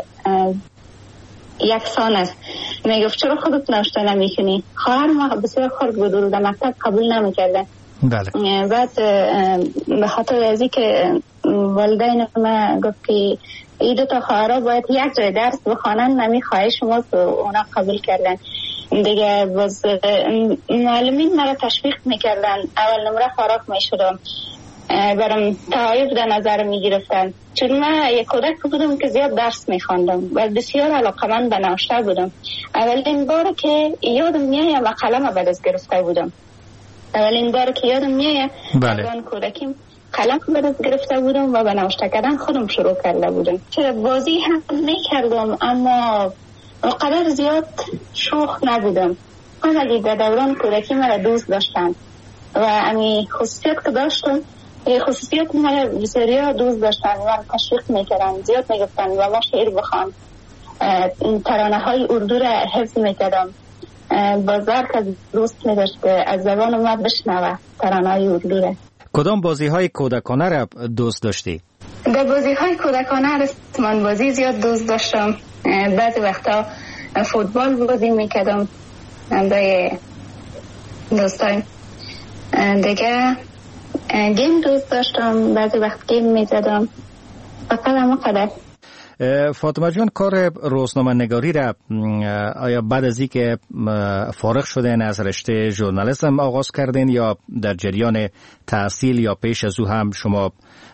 یکسان است، میگفت چرا خودت ناشته نمیکنی؟ خواهر ما بسیار خرد بود و در مکتب قبول نمیکرده. بله. بعد به خاطر ازی که والدین ما گفت که این دو تا خواهرها باید یک جای درس بخوانن، نمی خواهش ما که اونا قبول کردن دیگه. باز معلمین مرا تشویق میکردن، اول نمره فارغ میشدم، برام تعایب در نظر میگرفتن، چون من یک کودک بودم که زیاد درس میخواندم و بسیار علاقمند به نوشته بودم. اولین بار که یادم میاد و قلم به دست گرفته بودم، اولین بار که یادم میاد بله. کودکیم قلم به دست گرفته بودم و به نوشته کردن خودم شروع کرده بودم. چرا بازی هم میکردم اما قدر زیاد شوخ نبودم. همگی در دوران کودکی مرا دوست داشتن و امی خصوصیت که داشتم، خصوصیت مرا بسیار دوست داشتن و تشویق میکردن، زیاد میگفتن و ما شعر بخوان، ترانه های اردو را حفظ میکردم. بازار که دوست میداشت از زبان ما بشنوه ترانه های اردو را. کدام بازی های کودکانه را دوست داشتی؟ در بازی های کودکانه رسمان بازی زیاد دوست داشتم. بعضی وقتا فوتبال بازی میکردم با دوستان دیگه، گیم دوست داشتم، بعضی وقت گیم میزدم. فقط همه قدر. فاطمه جان، کار روزنامه نگاری را آیا بعد از این که فارغ شدین از رشته ژورنالیسم آغاز کردین یا در جریان تحصیل یا پیش از او هم شما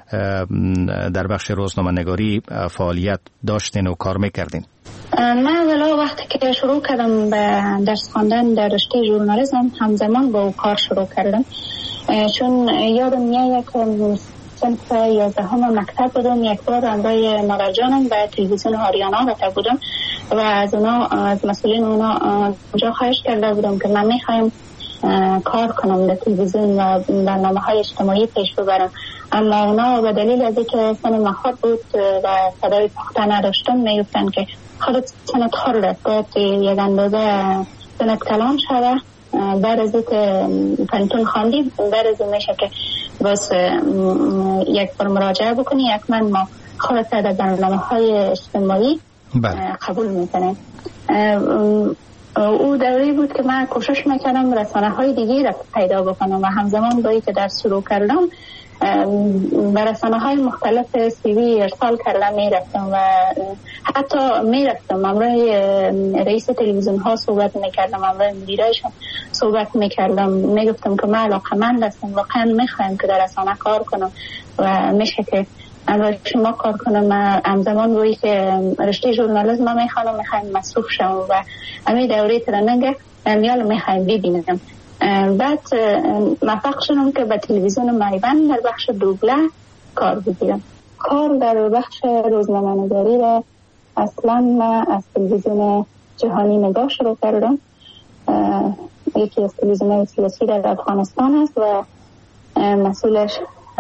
در بخش روزنامه نگاری فعالیت داشتین و کار میکردین؟ من اولا وقتی که شروع کردم به درس خواندن در رشته ژورنالیسم همزمان با او کار شروع کردم، چون یادم میاد که صنف یازدهم مکتب بودم، یک بار همراه مادر جانم به تلویزیون آریانا رفته بودم و از اونا از مسئولین اونا اونجا خواهش کرده بودم که من میخوایم کار کنم در تلویزیون و برنامه های اجتماعی پیش ببرم، اما اونا به دلیل از اینکه سن مخاط بود و صدای پخته نداشتم میگفتن که خودت سنت خورده، باید یک اندازه سنت کلان شده، بعد از اینکه پنتون خواندی بعد از این میشه که باز یک بار مراجعه بکنی، یک من ما خودت در برنامه های اجتماعی قبول میکنه. او دوری بود که من کوشش میکردم رسانه های دیگه را پیدا بکنم و همزمان با اینکه در شروع کردم به رسانه های مختلف سیوی ارسال کردم میرفتم و حتی میرفتم همراه رئیس تلویزیون ها صحبت میکردم، همراه مدیرایشون صحبت میکردم، میگفتم که من علاقمند هستم، واقعا میخوایم که در رسانه کار کنم و میشه که همراه شما کار کنم. همزمان روی که رشته ژورنالیسم میخوانم، میخوایم مصروف شم و همین دوره ترننگ میال میخوایم ببینم. بعد موفق شدم که به تلویزیون میبند در بخش دوبله کار بگیرم. کار در بخش روزنامه‌نگاری را اصلا من از تلویزیون جهانی نگاه شروع کردم. یکی از تلویزیون‌های سیاسی در افغانستان است و مسئولش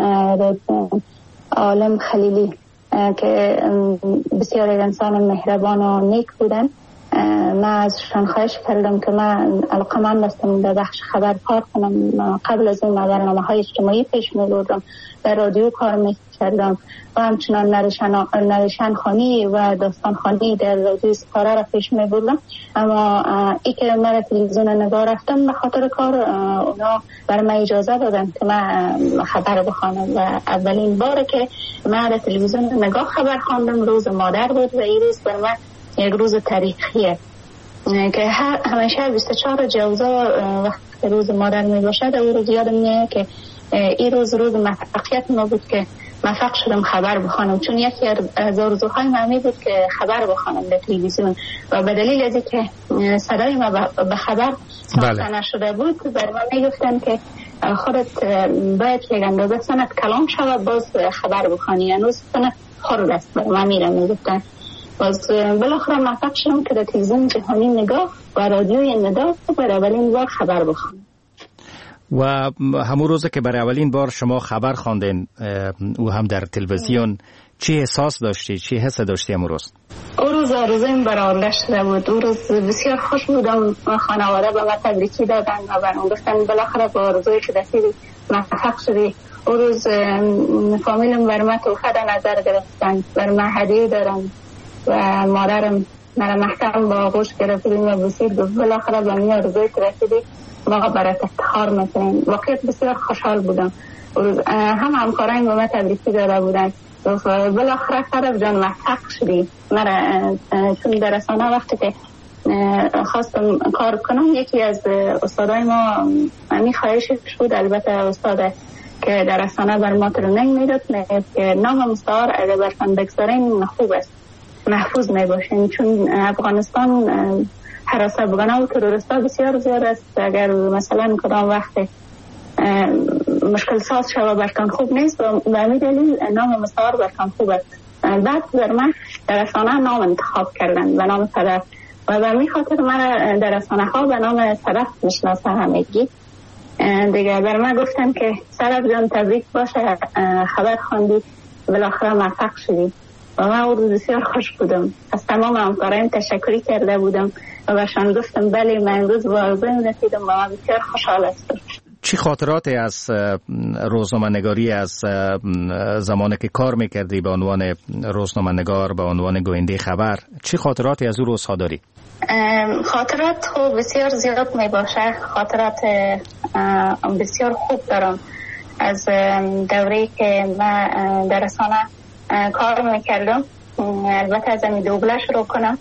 عالم خلیلی که بسیار انسان مهربان و نیک بودن. من ازشان خواهش کردم که من علاقه‌مند هستم در بخش خبر کار کنم. قبل از این برنامه‌های اجتماعی پیش می‌بردم، در رادیو کار می‌کردم و همچنان نریشن نریشن خانی و داستان خانی در رادیو ستاره را پیش می‌بردم. اما ای که من تلویزیون نگاه رفتم به خاطر کار، اونا برای من اجازه دادن که من خبر بخوانم و اولین باره که من تلویزیون نگاه خبر خواندم روز مادر بود و این روز برای من یک روز تاریخیه که همیشه بیست و چهار جوزا وقت روز مادر می باشد. او روز یادم میاد که این روز روز موفقیت ما بود که موفق شدم خبر بخوانم، چون یکی از آرزوهای من بود که خبر بخوانم در تلویزیون و به دلیل از اینکه صدای ما به خبر ساخته نشده بود بر من میگفتن که خودت باید یک اندازه سنت کلام شود باز خبر بخوانی، هنوز سنت خرد است. بر من میرم میگفتن. باز بالاخره موفق شدم که در تلویزیون جهانی نگاه و رادیوی ندا برای اولین بار خبر بخوانم. و همون روزه که برای اولین بار شما خبر خواندین او هم در تلویزیون، چی احساس داشتی؟ چی حس داشتی همون روز؟ او روز آرزویم برآورده شده بود. او روز بسیار خوش بودم. خانواده به من تبریکی دادن و برام گفتن بالاخره با آرزویی که رسیدی موفق شدی. او روز فامیلم بر من تحفه در نظر گرفتن، بر من هدیه دارن و مادرم مرا محکم با آغوش گرفت و بسید گفت بالاخره به من آرزویی که رسیدی ما برات افتخار میکنیم. واقعیت بسیار خوشحال بودم. هم همکاران به من تبریکی داده بودن. بالاخره فرد جان موفق شدی. مرا چون در رسانه وقتی که خواستم کار کنم یکی از استادای ما می خواهشش بود، البته استاد که در رسانه بر ما ترنینگ میداد که نام مستعار اگر برتان بگذارین خوب است، محفوظ می باشین، چون افغانستان حراس افغانان و تروریستا بسیار زیاد است. اگر مثلا کدام وقت مشکل ساز شود برتان خوب نیست و به همین دلیل نام مستعار برتان خوب است. بعد در من در رسانه نام انتخاب کردن به نام صدف و به همین خاطر من در رسانه ها به نام صدف میشناسه همگی. دیگه بر من گفتن که صدف جان تبریک باشه، خبر خواندی بالاخره موفق شدی و من او روز بسیار خوش بودم. از تمام همکارایم تشکری کرده بودم و برشان گفتم بله من امروز با آرزویم رسیدم و من بسیار خوشحال هستم. چی خاطراتی از روزنامه‌نگاری از زمانی که کار میکردی به عنوان روزنامه‌نگار، به عنوان گوینده خبر، چی خاطراتی از اون روزها داری؟ خاطرات خوب بسیار زیاد می باشه. خاطرات بسیار خوب دارم از دوره‌ای که من در رسانه کار میکردم. البته از این دوبله شروع کنم.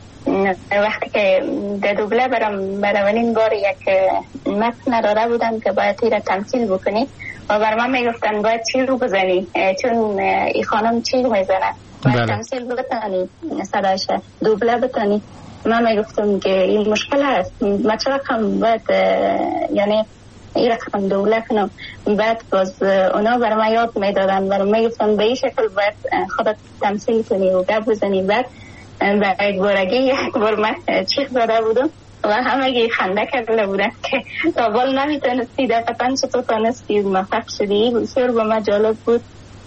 وقتی که در دوبله برم برای اولین بار یک متن داده بودن که باید این را تمثیل بکنی و بر من میگفتن باید چی رو بزنی، چون ای خانم چی رو میزنه، باید تمثیل بتانی، صدایش دوبله بتانی. من میگفتم که این مشکل هست، من چرا کم باید یعنی این رقم دوبله کنم. بعد باز اونا برای من یاد میدادن، برای من میگفتن به این شکل باید خودت تمثیل کنی و گپ بزنی. بعد و یک بارگی یک بار من چیخ داده بودم و همگی خنده کرده بودن که تا بال نمیتونستی در قطعا چطور تانستی موفق شدی. بسیار با من جالب بود.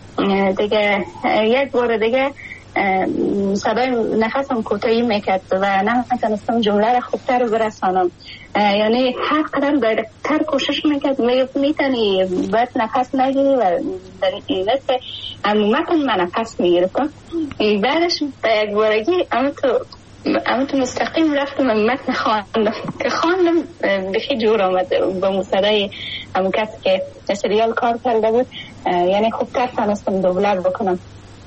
دیگه یک بار دیگه صدای نفسم کوتاهی میکرد و نمیتونستم جمله را خوبتر برسانم. یعنی هر قدر دایرکتر کوشش میکرد میتونی باید نفس نگیری و در این نصف عمومتا من نفس میگرفتم. بعدش به یک بارگی اما تو مستقیم رفتم متن خواندم که خواندم بخی جور آمد با مصدای همون کسی که سریال کار کرده بود. یعنی خوبتر تانستم دوبله بکنم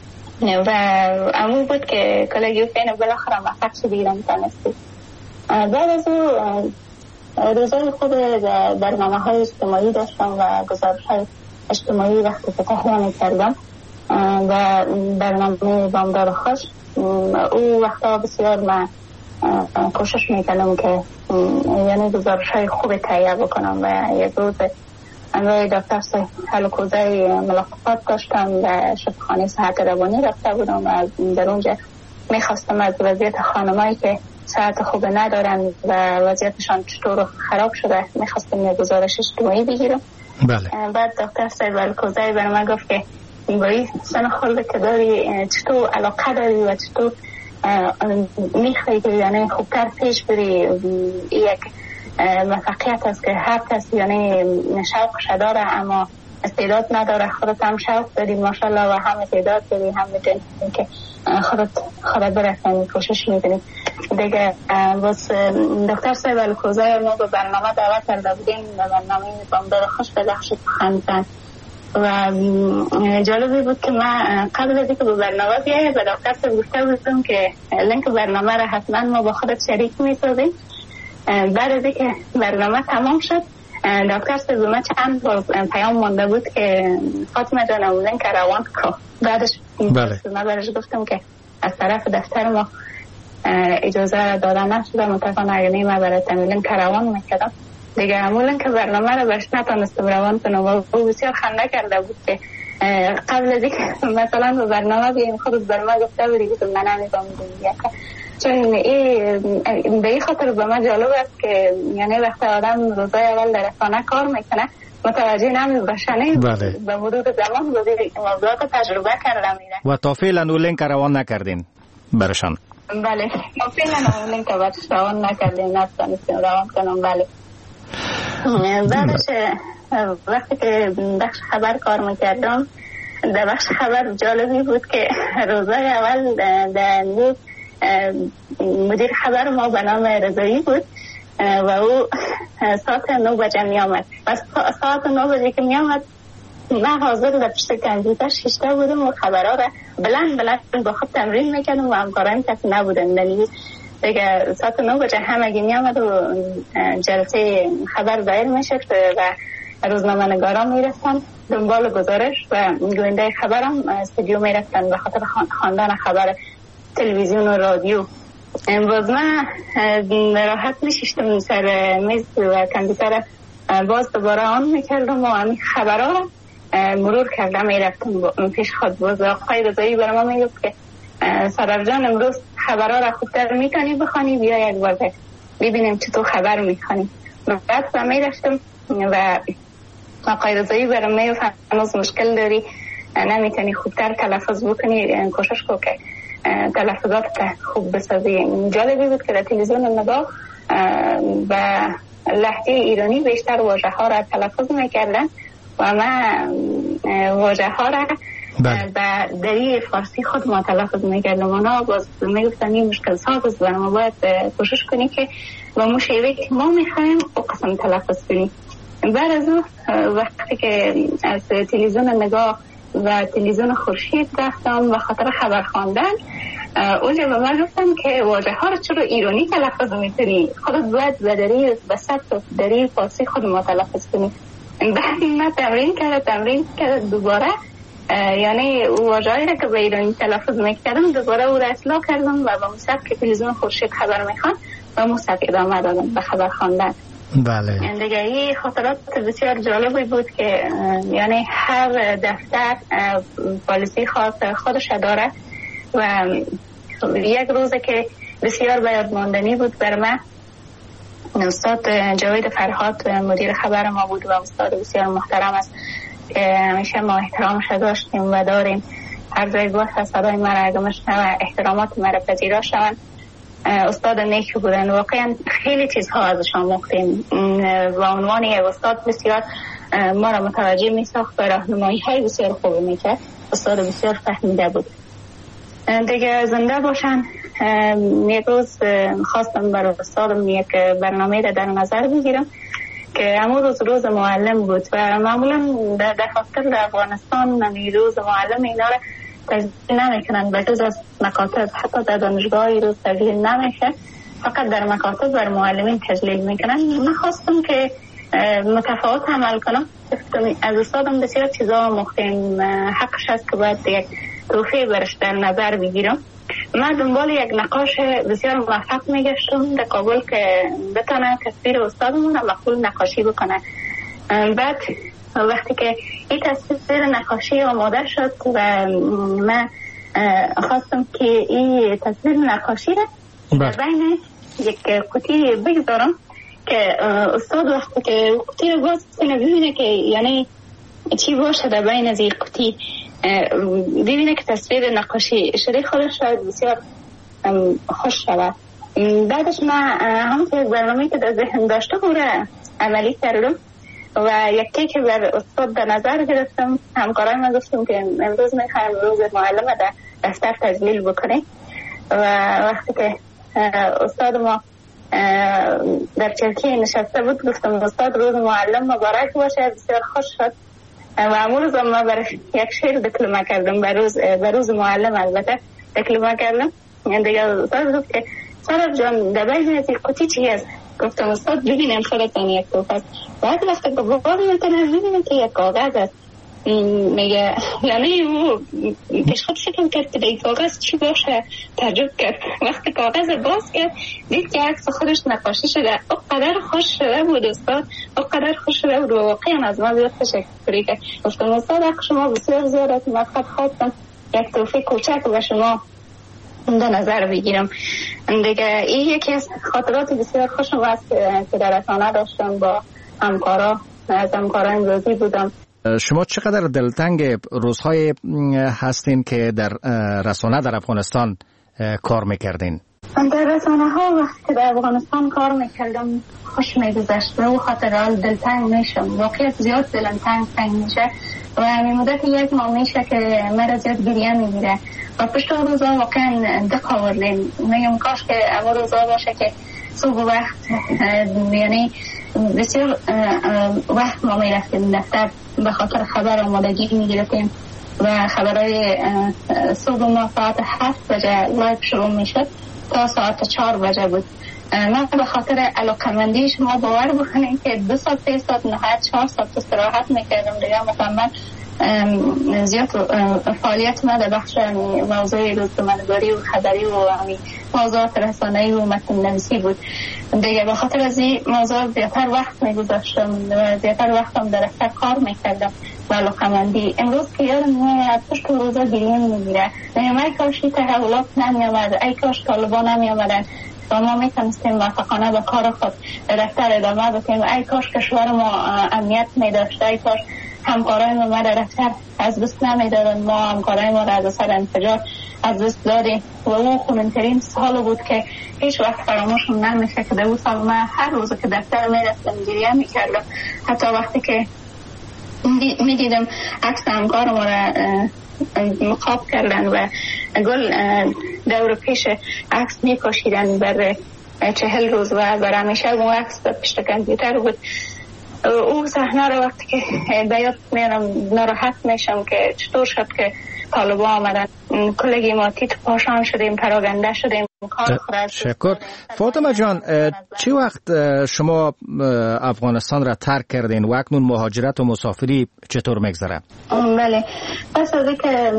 و امون بود که کلاگیو فین بالاخره موفق شدی ایران تانستی. بعد از او روزای خود برنامه های اجتماعی داشتم و گزارش های اجتماعی وقتی که تهیه میکردم و برنامه بامدار خوش. او وقتا بسیار من کوشش میکردم که یعنی گزارش های خوب تهیه بکنم و یک روز امروی دکتر حلقوزه ملاقات داشتم و شفاخانه صحت روانی رفته بودم و در اونجا میخواستم از وضعیت خانمایی که صحت خوب ندارن و وضعیتشان چطور خراب شده میخواستم یه گزارش اجتماعی بگیرم. بله. بعد دکتر صاحب الکوزایی برای من گفت که با این سن خورده که داری چطور علاقه داری و چطور میخوایی که یعنی خوبتر پیش بری، یک موفقیت است که هر کسی یعنی شوقش داره اما استعداد نداره. خودت هم شوق داری ماشاءالله و هم استعداد داری، هم میتونی که خودت خودت برسانی کوشش میکنی دیگه. بس دکتر صاحب الکوزایی ما به برنامه دعوت کرده بودیم و برنامه بامداد خوش بدخشید خندن و جالبی بود که من قبل از اینکه به برنامه بیایم به دکتر صاحب گفته بودم که لینک برنامه را حتما ما با خودت شریک میسازیم. بعد از اینکه برنامه تمام شد دکتر صاحب ما چند بار پیام مانده بود که فاطمه جان اولین که روان که بعدش من برش گفتم که از طرف دفتر ما اجازه داده نشده متاسفانه اگر ما برای تمولین که روان میکردم دیگه همولین که برنامه رو برش نتانستم روان کنم و بسیار خنده کرده بود که قبل از اینکه مثلا به برنامه بیایم خود بر ما گفته بودی که من نمیدونم دیگه چون این به این خاطر به من جالب است که یعنی وقتی آدم روزای اول در رسانه کار میکنه متوجه نمیشه بله. به مرور زمان موضوعات تجربه کرده میره و تا فعلا اون لینک روان نکردین برشان. بله تا فعلا اون لینک روان نکردین نتونستیم روان کنم. بله بعدش وقتی که بخش خبر کار میکردم در بخش خبر جالبی بود که روزای اول در مدیر خبر ما به نام رضایی بود و او ساعت نو بجه می آمد. پس ساعت نو بجه که می آمد من حاضر در پشت کامپیوتر شیشته بودم و خبرها را بلند بلند با خود تمرین میکردم و همکاران کسی نبودن. دلیل دیگه ساعت نو بجه همگی می آمد و جلسه خبر دایر میشد و روزنامه نگاران میرفتن دنبال گزارش و گوینده خبرم استودیو میرفتن به خاطر خواندن خبر تلویزیون و رادیو. امروز من راحت نشستم سر میز و کامپیوتر باز دوباره آن میکردم و همین خبرها را مرور کردم میرفتم پیش خود. باز آقای رضایی برای ما میگفت که سرور جان امروز خبرها را خوبتر میتونی بخوانی بیا یک بار ببینیم چطور خبر میخوانی. بعد و میرفتم و آقای رضایی برای ما میگفت هنوز مشکل داری نمیتونی خوبتر تلفظ بکنی کوشش کن که تلفظات خوب بسازی. جالبی بود که در تلویزیون نگاه و لهجه ایرانی بیشتر واژه ها را تلفظ میکردن و من واژه ها را و دری فارسی خود ما تلفظ میکردم. اونا باز میگفتن این مشکل ساز است و ما باید کوشش کنی که با مشیوه که ما میخوایم او قسم تلفظ کنی. بعد از اون وقتی که از تلویزیون نگاه و تلویزیون خورشید رفتم و خاطر خبر خواندن اونجا به من گفتم که واژه ها رو چرا ایرانی تلفظ میکنی؟ خودت باید به دلیل بسط دلیل فارسی خود ما تلفظ کنی. بعد من تمرین کرده تمرین کرده دوباره یعنی واژه هایی که به ایرانی تلفظ میکردم دوباره او را اصلاح کردم و با مصحف که تلویزیون خورشید خبر میخوان و مصحف ادامه دادم به خبر خواندن. بله. دیگه این خاطرات بسیار جالبی بود که یعنی هر دفتر پالیسی خاص خودش داره و یک روزه که بسیار باید ماندنی بود بر من استاد جاوید فرهاد مدیر خبر ما بود و استاد بسیار محترم است که همیشه ما احترامش داشتیم و داریم. هر جای باشه صدای ما را اگه مشنوه احترامات ما را پذیرا شوند. استاد نیکی بودن واقعا خیلی چیزها ازشان مختیم و عنوان یک استاد بسیار ما را متوجه می ساخت و راهنمایی های بسیار خوب می کرد. استاد بسیار فهمیده بود. دیگه زنده باشن. یک روز خواستم برای استادم یک برنامه را در نظر بگیرم که همون روز روز معلم بود و معمولا در دفاتر در افغانستان روز معلم اینا را تجلیل نمیکنن به جز از مکاتب. حتی در دانشگاه روز تجلیل نمیشه، فقط در مکاتب بر معلمین تجلیل میکنن. من خواستم که متفاوت عمل کنم. از استادم بسیار چیزا مختیم حقش هست که باید یک توفیه برش در نظر بگیرم. من دنبال یک نقاش بسیار موفق میگشتم در کابل که بتانه تصویر استادمون را مقبول نقاشی بکنه. بعد وقتی که این تصویر نقاشی آماده شد و من خواستم که این تصویر نقاشی را بین یک قوطی بگذارم که استاد وقتی که قوطی رو باز کنه ببینه که یعنی چی باشه در بین از این قوطی، ببینه که تصویر نقاشی شده خودش شاید بسیار خوش شود. بعدش من همون برنامه‌ای که در ذهن داشته بوده عملی کردم و یکی که بر استاد در نظر گرفتم. همکارای من گفتم که امروز میخوایم روز معلم در دفتر تجلیل بکنیم و وقتی که استاد ما در چرکی نشسته بود گفتم استاد روز معلم مبارک باشه. بسیار خوش شد و امروز روز ما برای یک شعر دکلمه کردم بر روز بر روز معلم البته دکلمه کردم. دیگه استاد گفت که سارا جان در بین از این قوطی چی هست؟ گفتم استاد ببینیم خودتان یک توپ است. بعد وقتی که بابا میتونه ببینیم که یک کاغذ است. میگه یعنی او پیش خود فکر کرد که در کاغذ چی باشه، تعجب کرد. وقتی کاغذ باز کرد دید که عکس خودش نقاشی شده. او قدر خوش شده بود استاد، او قدر خوش شده بود و واقعا از ما زیاد تشکری کرد. گفتم استاد حق شما بسیار زیاد است، من خود خواستم یک توفیق کوچک به شما در نظر بگیرم. دیگه این یکی از خاطرات بسیار خوشم است که در رسانه داشتم با همکارا از همکارا امروزی بودم. شما چقدر دلتنگ روزهای هستین که در رسانه در افغانستان کار میکردین؟ در رسانه ها وقتی که در افغانستان کار میکردم خوش میگذشت و خاطر دلتنگ میشم. واقعیت زیاد دلم تنگ تنگ میشه و همین مدت یک ماه میشه که مرا زیاد گریه میگیره و پشت روزا واقعا دق آوردیم. میگم کاش که اما روزا باشه که صبح وقت یعنی بسیار وقت ما میرفتیم دفتر به خاطر خبر آمادگی میگرفتیم و خبرهای صبح ما ساعت هفت بجه لایو شروع میشد تا ساعت چهار بجه بود. من به خاطر علاقمندی شما باور بکنیم که دو ساعت سه ساعت نهایت چهار ساعت استراحت میکردم دیگه مکمل زیاد فعالیت ما در بخش موضوع روزنامه‌نگاری و خبری و موضوعات رسانه‌ای و متن نویسی بود. دیگه به خاطر از این موضوع زیادتر وقت میگذاشتم و زیادتر وقتم در دفتر کار میکردم و علاقمندی. امروز که یادم میاد پشت روزا گریه میگیره. میگم ای کاش این تحولات نمیامد، ای کاش طالبان نمیامدن و ما میتونستیم موفقانه به کار خود در دفتر ادامه بدیم. ای کاش کشور ما امنیت میداشت، ای کاش همکارای ما در دفتر از دست نمیدادن. ما همکارای ما را از اثر انفجار از دست دادیم و اون خونن‌ترین سال بود که هیچ وقت فراموشم نمیشه که در اون سال من هر روز که دفتر میرفتم گریه میکردم. حتی وقتی که میدیدم عکس همکار ما را مقاب کردن و گل دور پیش عکس میکشیدن بر چهل روز و بر همیشه اون عکس پشت کامپیوتر بود. او صحنه رو وقتی که بیاد میرم ناراحت میشم که چطور شد که طالبا آمدن کلگی ما تیت پاشان شدیم، پراگنده شدیم. شکر. فاطمه جان، چی وقت شما افغانستان را ترک کردین و اکنون مهاجرت و مسافری چطور میگذره؟ بله، پس از اینکه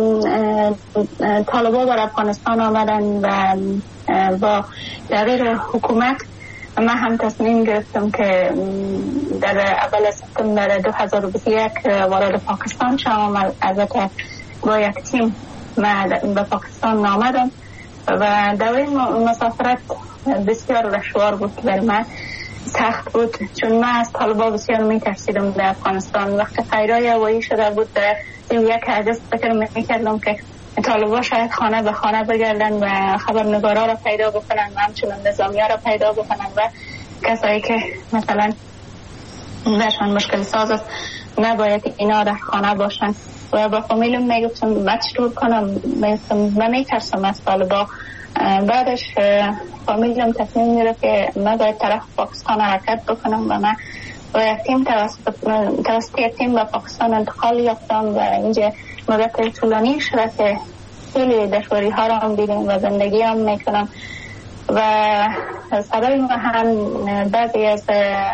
طالبا بر افغانستان آمدن و با تغییر حکومت من هم تصمیم گرفتم که در اول سپتامبر دو هزار و بیست و یک وارد پاکستان شدم. البته با یک تیم من به پاکستان آمدم و دوره مسافرت بسیار دشوار بود برای من، سخت بود چون من از طالبا بسیار میترسیدم در افغانستان. وقتی خیرای هوایی شده بود در یک اگست فکر میکردم که طالبا شاید خانه به خانه بگردن و خبرنگارا را پیدا بکنن و همچنان نظامی‌ها را پیدا بکنن و کسایی که مثلا برشان مشکل ساز است نباید اینا در خانه باشن. و با فامیلم میگفتم من چطور کنم، من میترسم از طالبا. بعدش فامیلم تصمیم گرفت که من باید طرف پاکستان حرکت بکنم و من با یک تیم توسط یک تیم به پاکستان انتقال یافتم و اینجا مدت طولانی شده که خیلی دشواری ها را هم دیدیم و زندگی هم میکنم و صدای ما هم بعضی از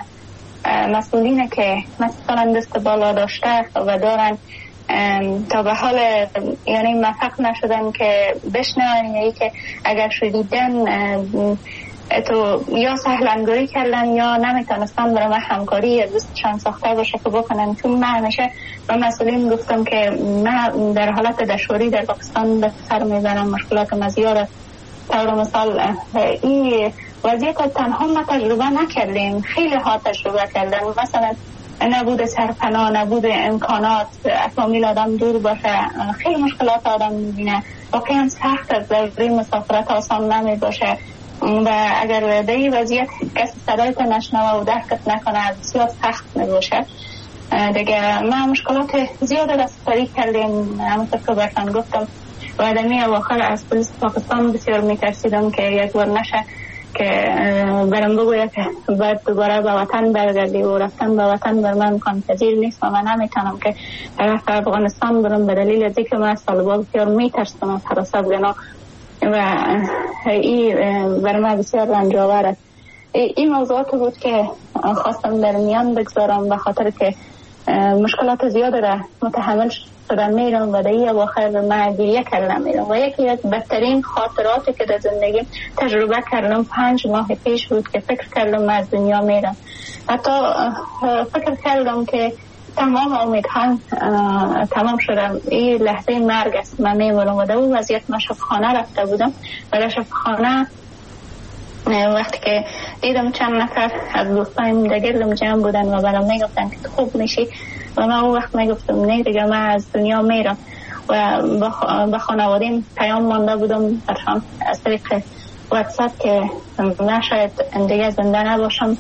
مسئولین که مثلا دست بالا داشته و دارن تا به حال یعنی موفق نشدن که بشنون، یعنی که اگر شدیدن تو یا سهلنگاری کردن یا نمیتونستن برای من همکاری یا دوستشان ساخته باشه که بکنن. چون من همیشه به مسئولین گفتم که من در حالت دشواری در پاکستان به سر میبرم، مشکلات مزیار. طور مثال این وضعیت تنها ما تجربه نکردیم، خیلی ها تجربه کردن. مثلا نبود سرپناه، نبود امکانات، فامیل آدم دور باشه، خیلی مشکلات آدم میبینه. واقعا سخت است، دوره مسافرت آسان نمی باشه و اگر در این وضعیت کسی صدایت نشنوه و درکت نکنه بسیار سخت می باشه. دیگه ما مشکلات زیاد رسپاری کردیم، همونطور که برتان گفتم و دمی اواخر از پلیس پاکستان بسیار می ترسیدم که یک بار نشه که برم بگوید که باید دوباره به وطن برگردی و رفتن به وطن بر من امکان پذیر نیست و من نمیتونم که طرف افغانستان برم به دلیل از اینکه من سالبا بسیار میترسم از حراست گناه و این بر من بسیار رنجاور است. این موضوعات بود که خواستم در میان بگذارم به خاطر که مشکلات زیاد را متحمل شدن میرم و در اواخر من گریه کردم میرم و یکی از بدترین خاطراتی که در زندگی تجربه کردم پنج ماه پیش بود که فکر کردم من از دنیا میرم. حتی فکر کردم که تمام امیدهام تمام شدم، این لحظه مرگ است، من میمونم. و در اون وضعیت من شفاخانه رفته بودم و در شفاخانه وقتی که دیدم چند نفر از دوستایم در گردم جمع بودن و برام میگفتن که تو خوب میشی و من اون وقت میگفتم نه دیگه من از دنیا میرم و به خانوادیم پیام مانده بودم برشان از طریق واتساپ که من شاید دیگه زنده نباشم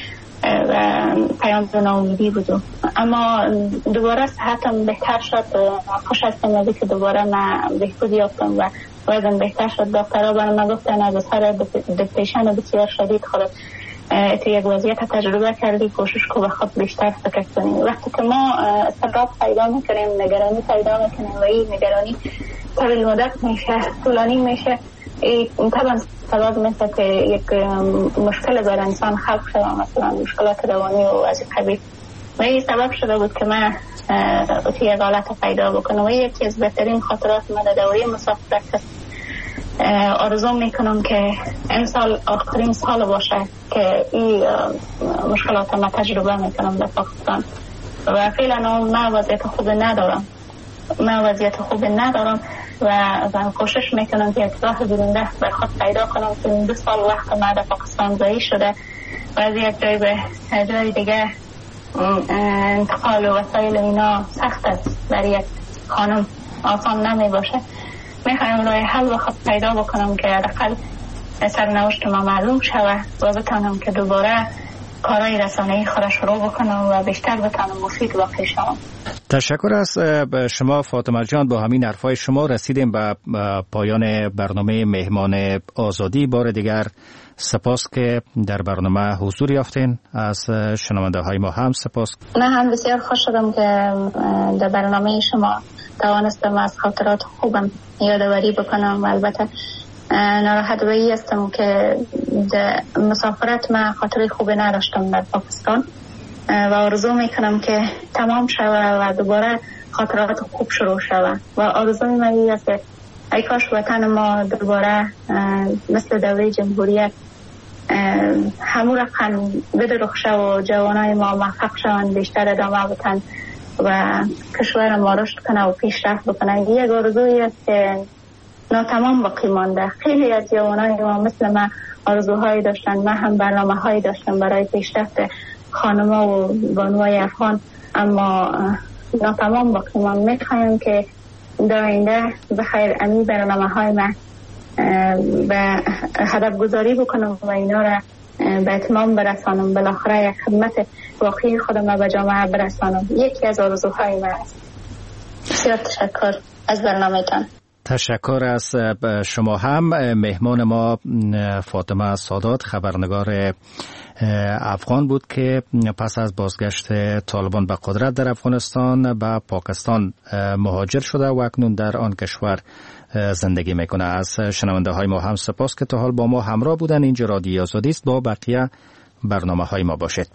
و پیام ناامیدی بودم. اما دوباره صحتم بهتر شد، خوش هستم از که دوباره من بهبود یافتم و وزن بهتر شد. دکترها برای من گفتن از اثر دپریشن بسیار شدید خودت تو یک وضعیت تجربه کردی، کوشش کو به خود بیشتر فکر کنی. وقتی که ما استراب پیدا میکنیم، نگرانی پیدا میکنیم و این نگرانی طویل مدت میشه، طولانی میشه، این طبعا سبب میشه که یک مشکل بر انسان خلق شده، مثلا مشکلات روانی و از قبیل. و این سبب شده بود که من توی یک حالت پیدا بکنم و یکی از بهترین خاطرات من در دوره مسافرت است. آرزو میکنم که این سال آخرین سال باشه که این مشکلات ما تجربه میکنم در پاکستان و فعلا من وضعیت خوب ندارم من وضعیت خوب ندارم و کوشش میکنم که یک راه برنده بر خود پیدا کنم که این دو سال وقت ما در پاکستان ضایع شده و از یک جای به جای دیگه انتقال و وسایل اینا سخت است، برای یک خانم آسان نمی باشه. میخوایم راه حل و خود پیدا بکنم که حداقل سرنوشت ما معلوم شود و بتانم که دوباره کارهای رسانه‌ای خود شروع بکنم و بیشتر بتانم مفید واقع شوم. تشکر از شما فاطمه جان. با همین حرفای شما رسیدیم به پایان برنامه مهمان آزادی. بار دیگر سپاس که در برنامه حضور یافتین. از شنونده های ما هم سپاس. من هم بسیار خوش شدم که در برنامه شما توانستم از خاطرات خوبم یادآوری بکنم و البته ناراحت به این هستم که در مسافرت من خاطره خوب نداشتم در پاکستان و آرزو میکنم که تمام شود و دوباره خاطرات خوب شروع شود و آرزو من این است که ای کاش وطن ما دوباره مثل دوره جمهوریت همون رقم بدرخشه و جوانای ما موفق شوند، بیشتر ادامه بتن و کشور ما رشد کنه و پیشرفت بکنه. یک آرزویی است که ناتمام باقی مانده. خیلی از جوانای ما مثل من آرزوهایی داشتن، من هم برنامه هایی داشتم برای پیشرفت خانما و بانوای افغان، اما ناتمام باقی مانده. میخوایم که در آینده بخیر امی برنامه های من به هدف گذاری بکنم و اینا را به اتمام برسانم، بالاخره یک خدمت واقعی خودم به جامعه برسانم. یکی از آرزوهای من است. بسیار تشکر از برنامه‌تان. تشکر از شما هم. مهمان ما فاطمه سادات، خبرنگار افغان بود که پس از بازگشت طالبان به قدرت در افغانستان به پاکستان مهاجر شده و اکنون در آن کشور زندگی میکنه. از شنونده های ما هم سپاس که تا حال با ما همراه بودن. اینجا رادیو آزادی است. با بقیه برنامه های ما باشید.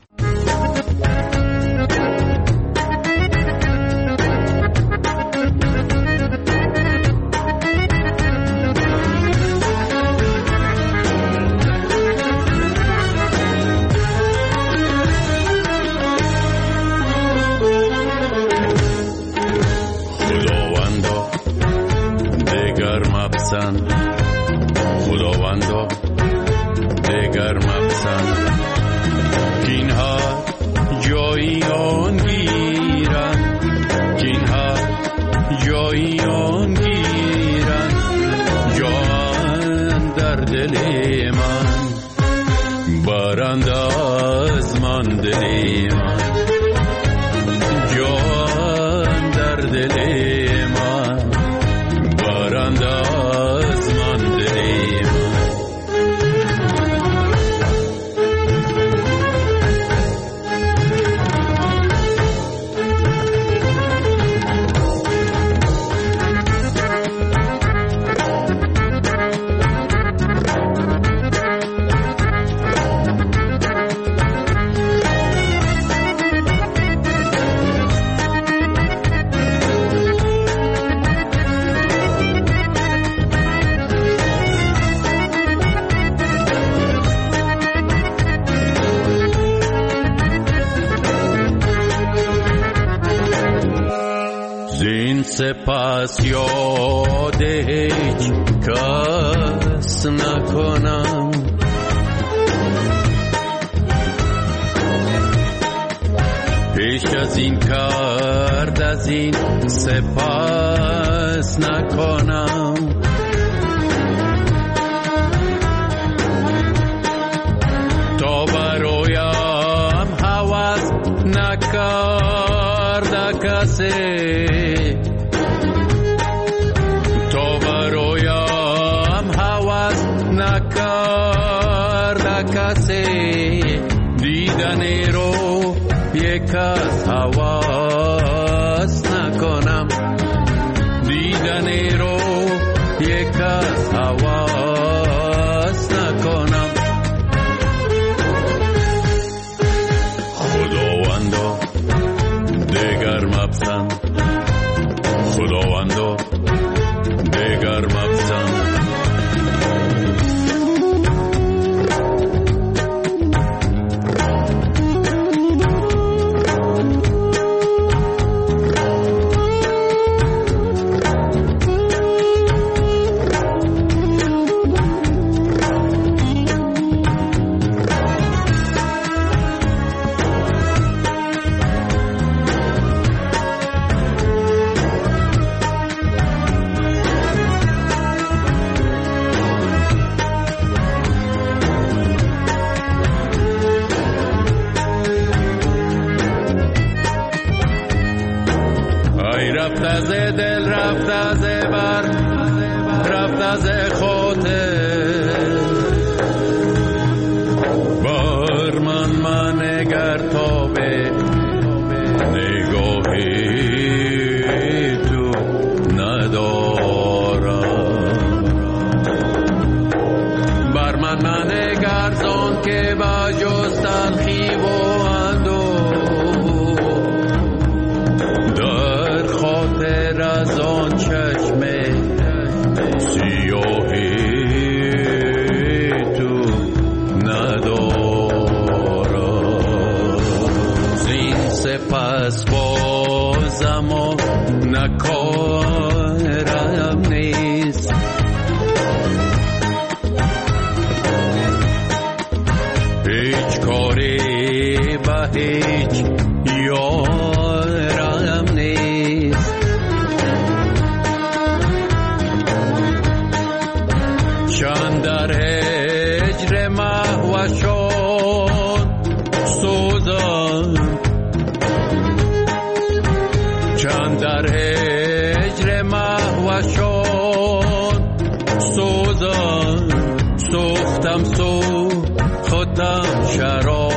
بارند از من دلی من جان در دلی من بارند از من دلی من سپس یاد هیچ کس نکنم پیش از این کرد از این سپس نکنم تا برایم هوس نکرد کسی دیدنی رو یک از حواس نکنم دیدنی رو یک از حواس نکنم خداوندا دیگر مپسند خداوندا دیگر مپسند رفت از دل رفت از بر رفت از خاطر بر من من نگر تا به نگاهی تو ندارم بر من من نگر زان که با جز تلخی و از آن چشم سیاهی تو ندارم زین سپس بازم و نکارم نیست هیچ کاری به هیچ یارم نیست چند در هجر مهوشان سوزم چند در هجر مهوشان سوزم سوختم سو خودم شراب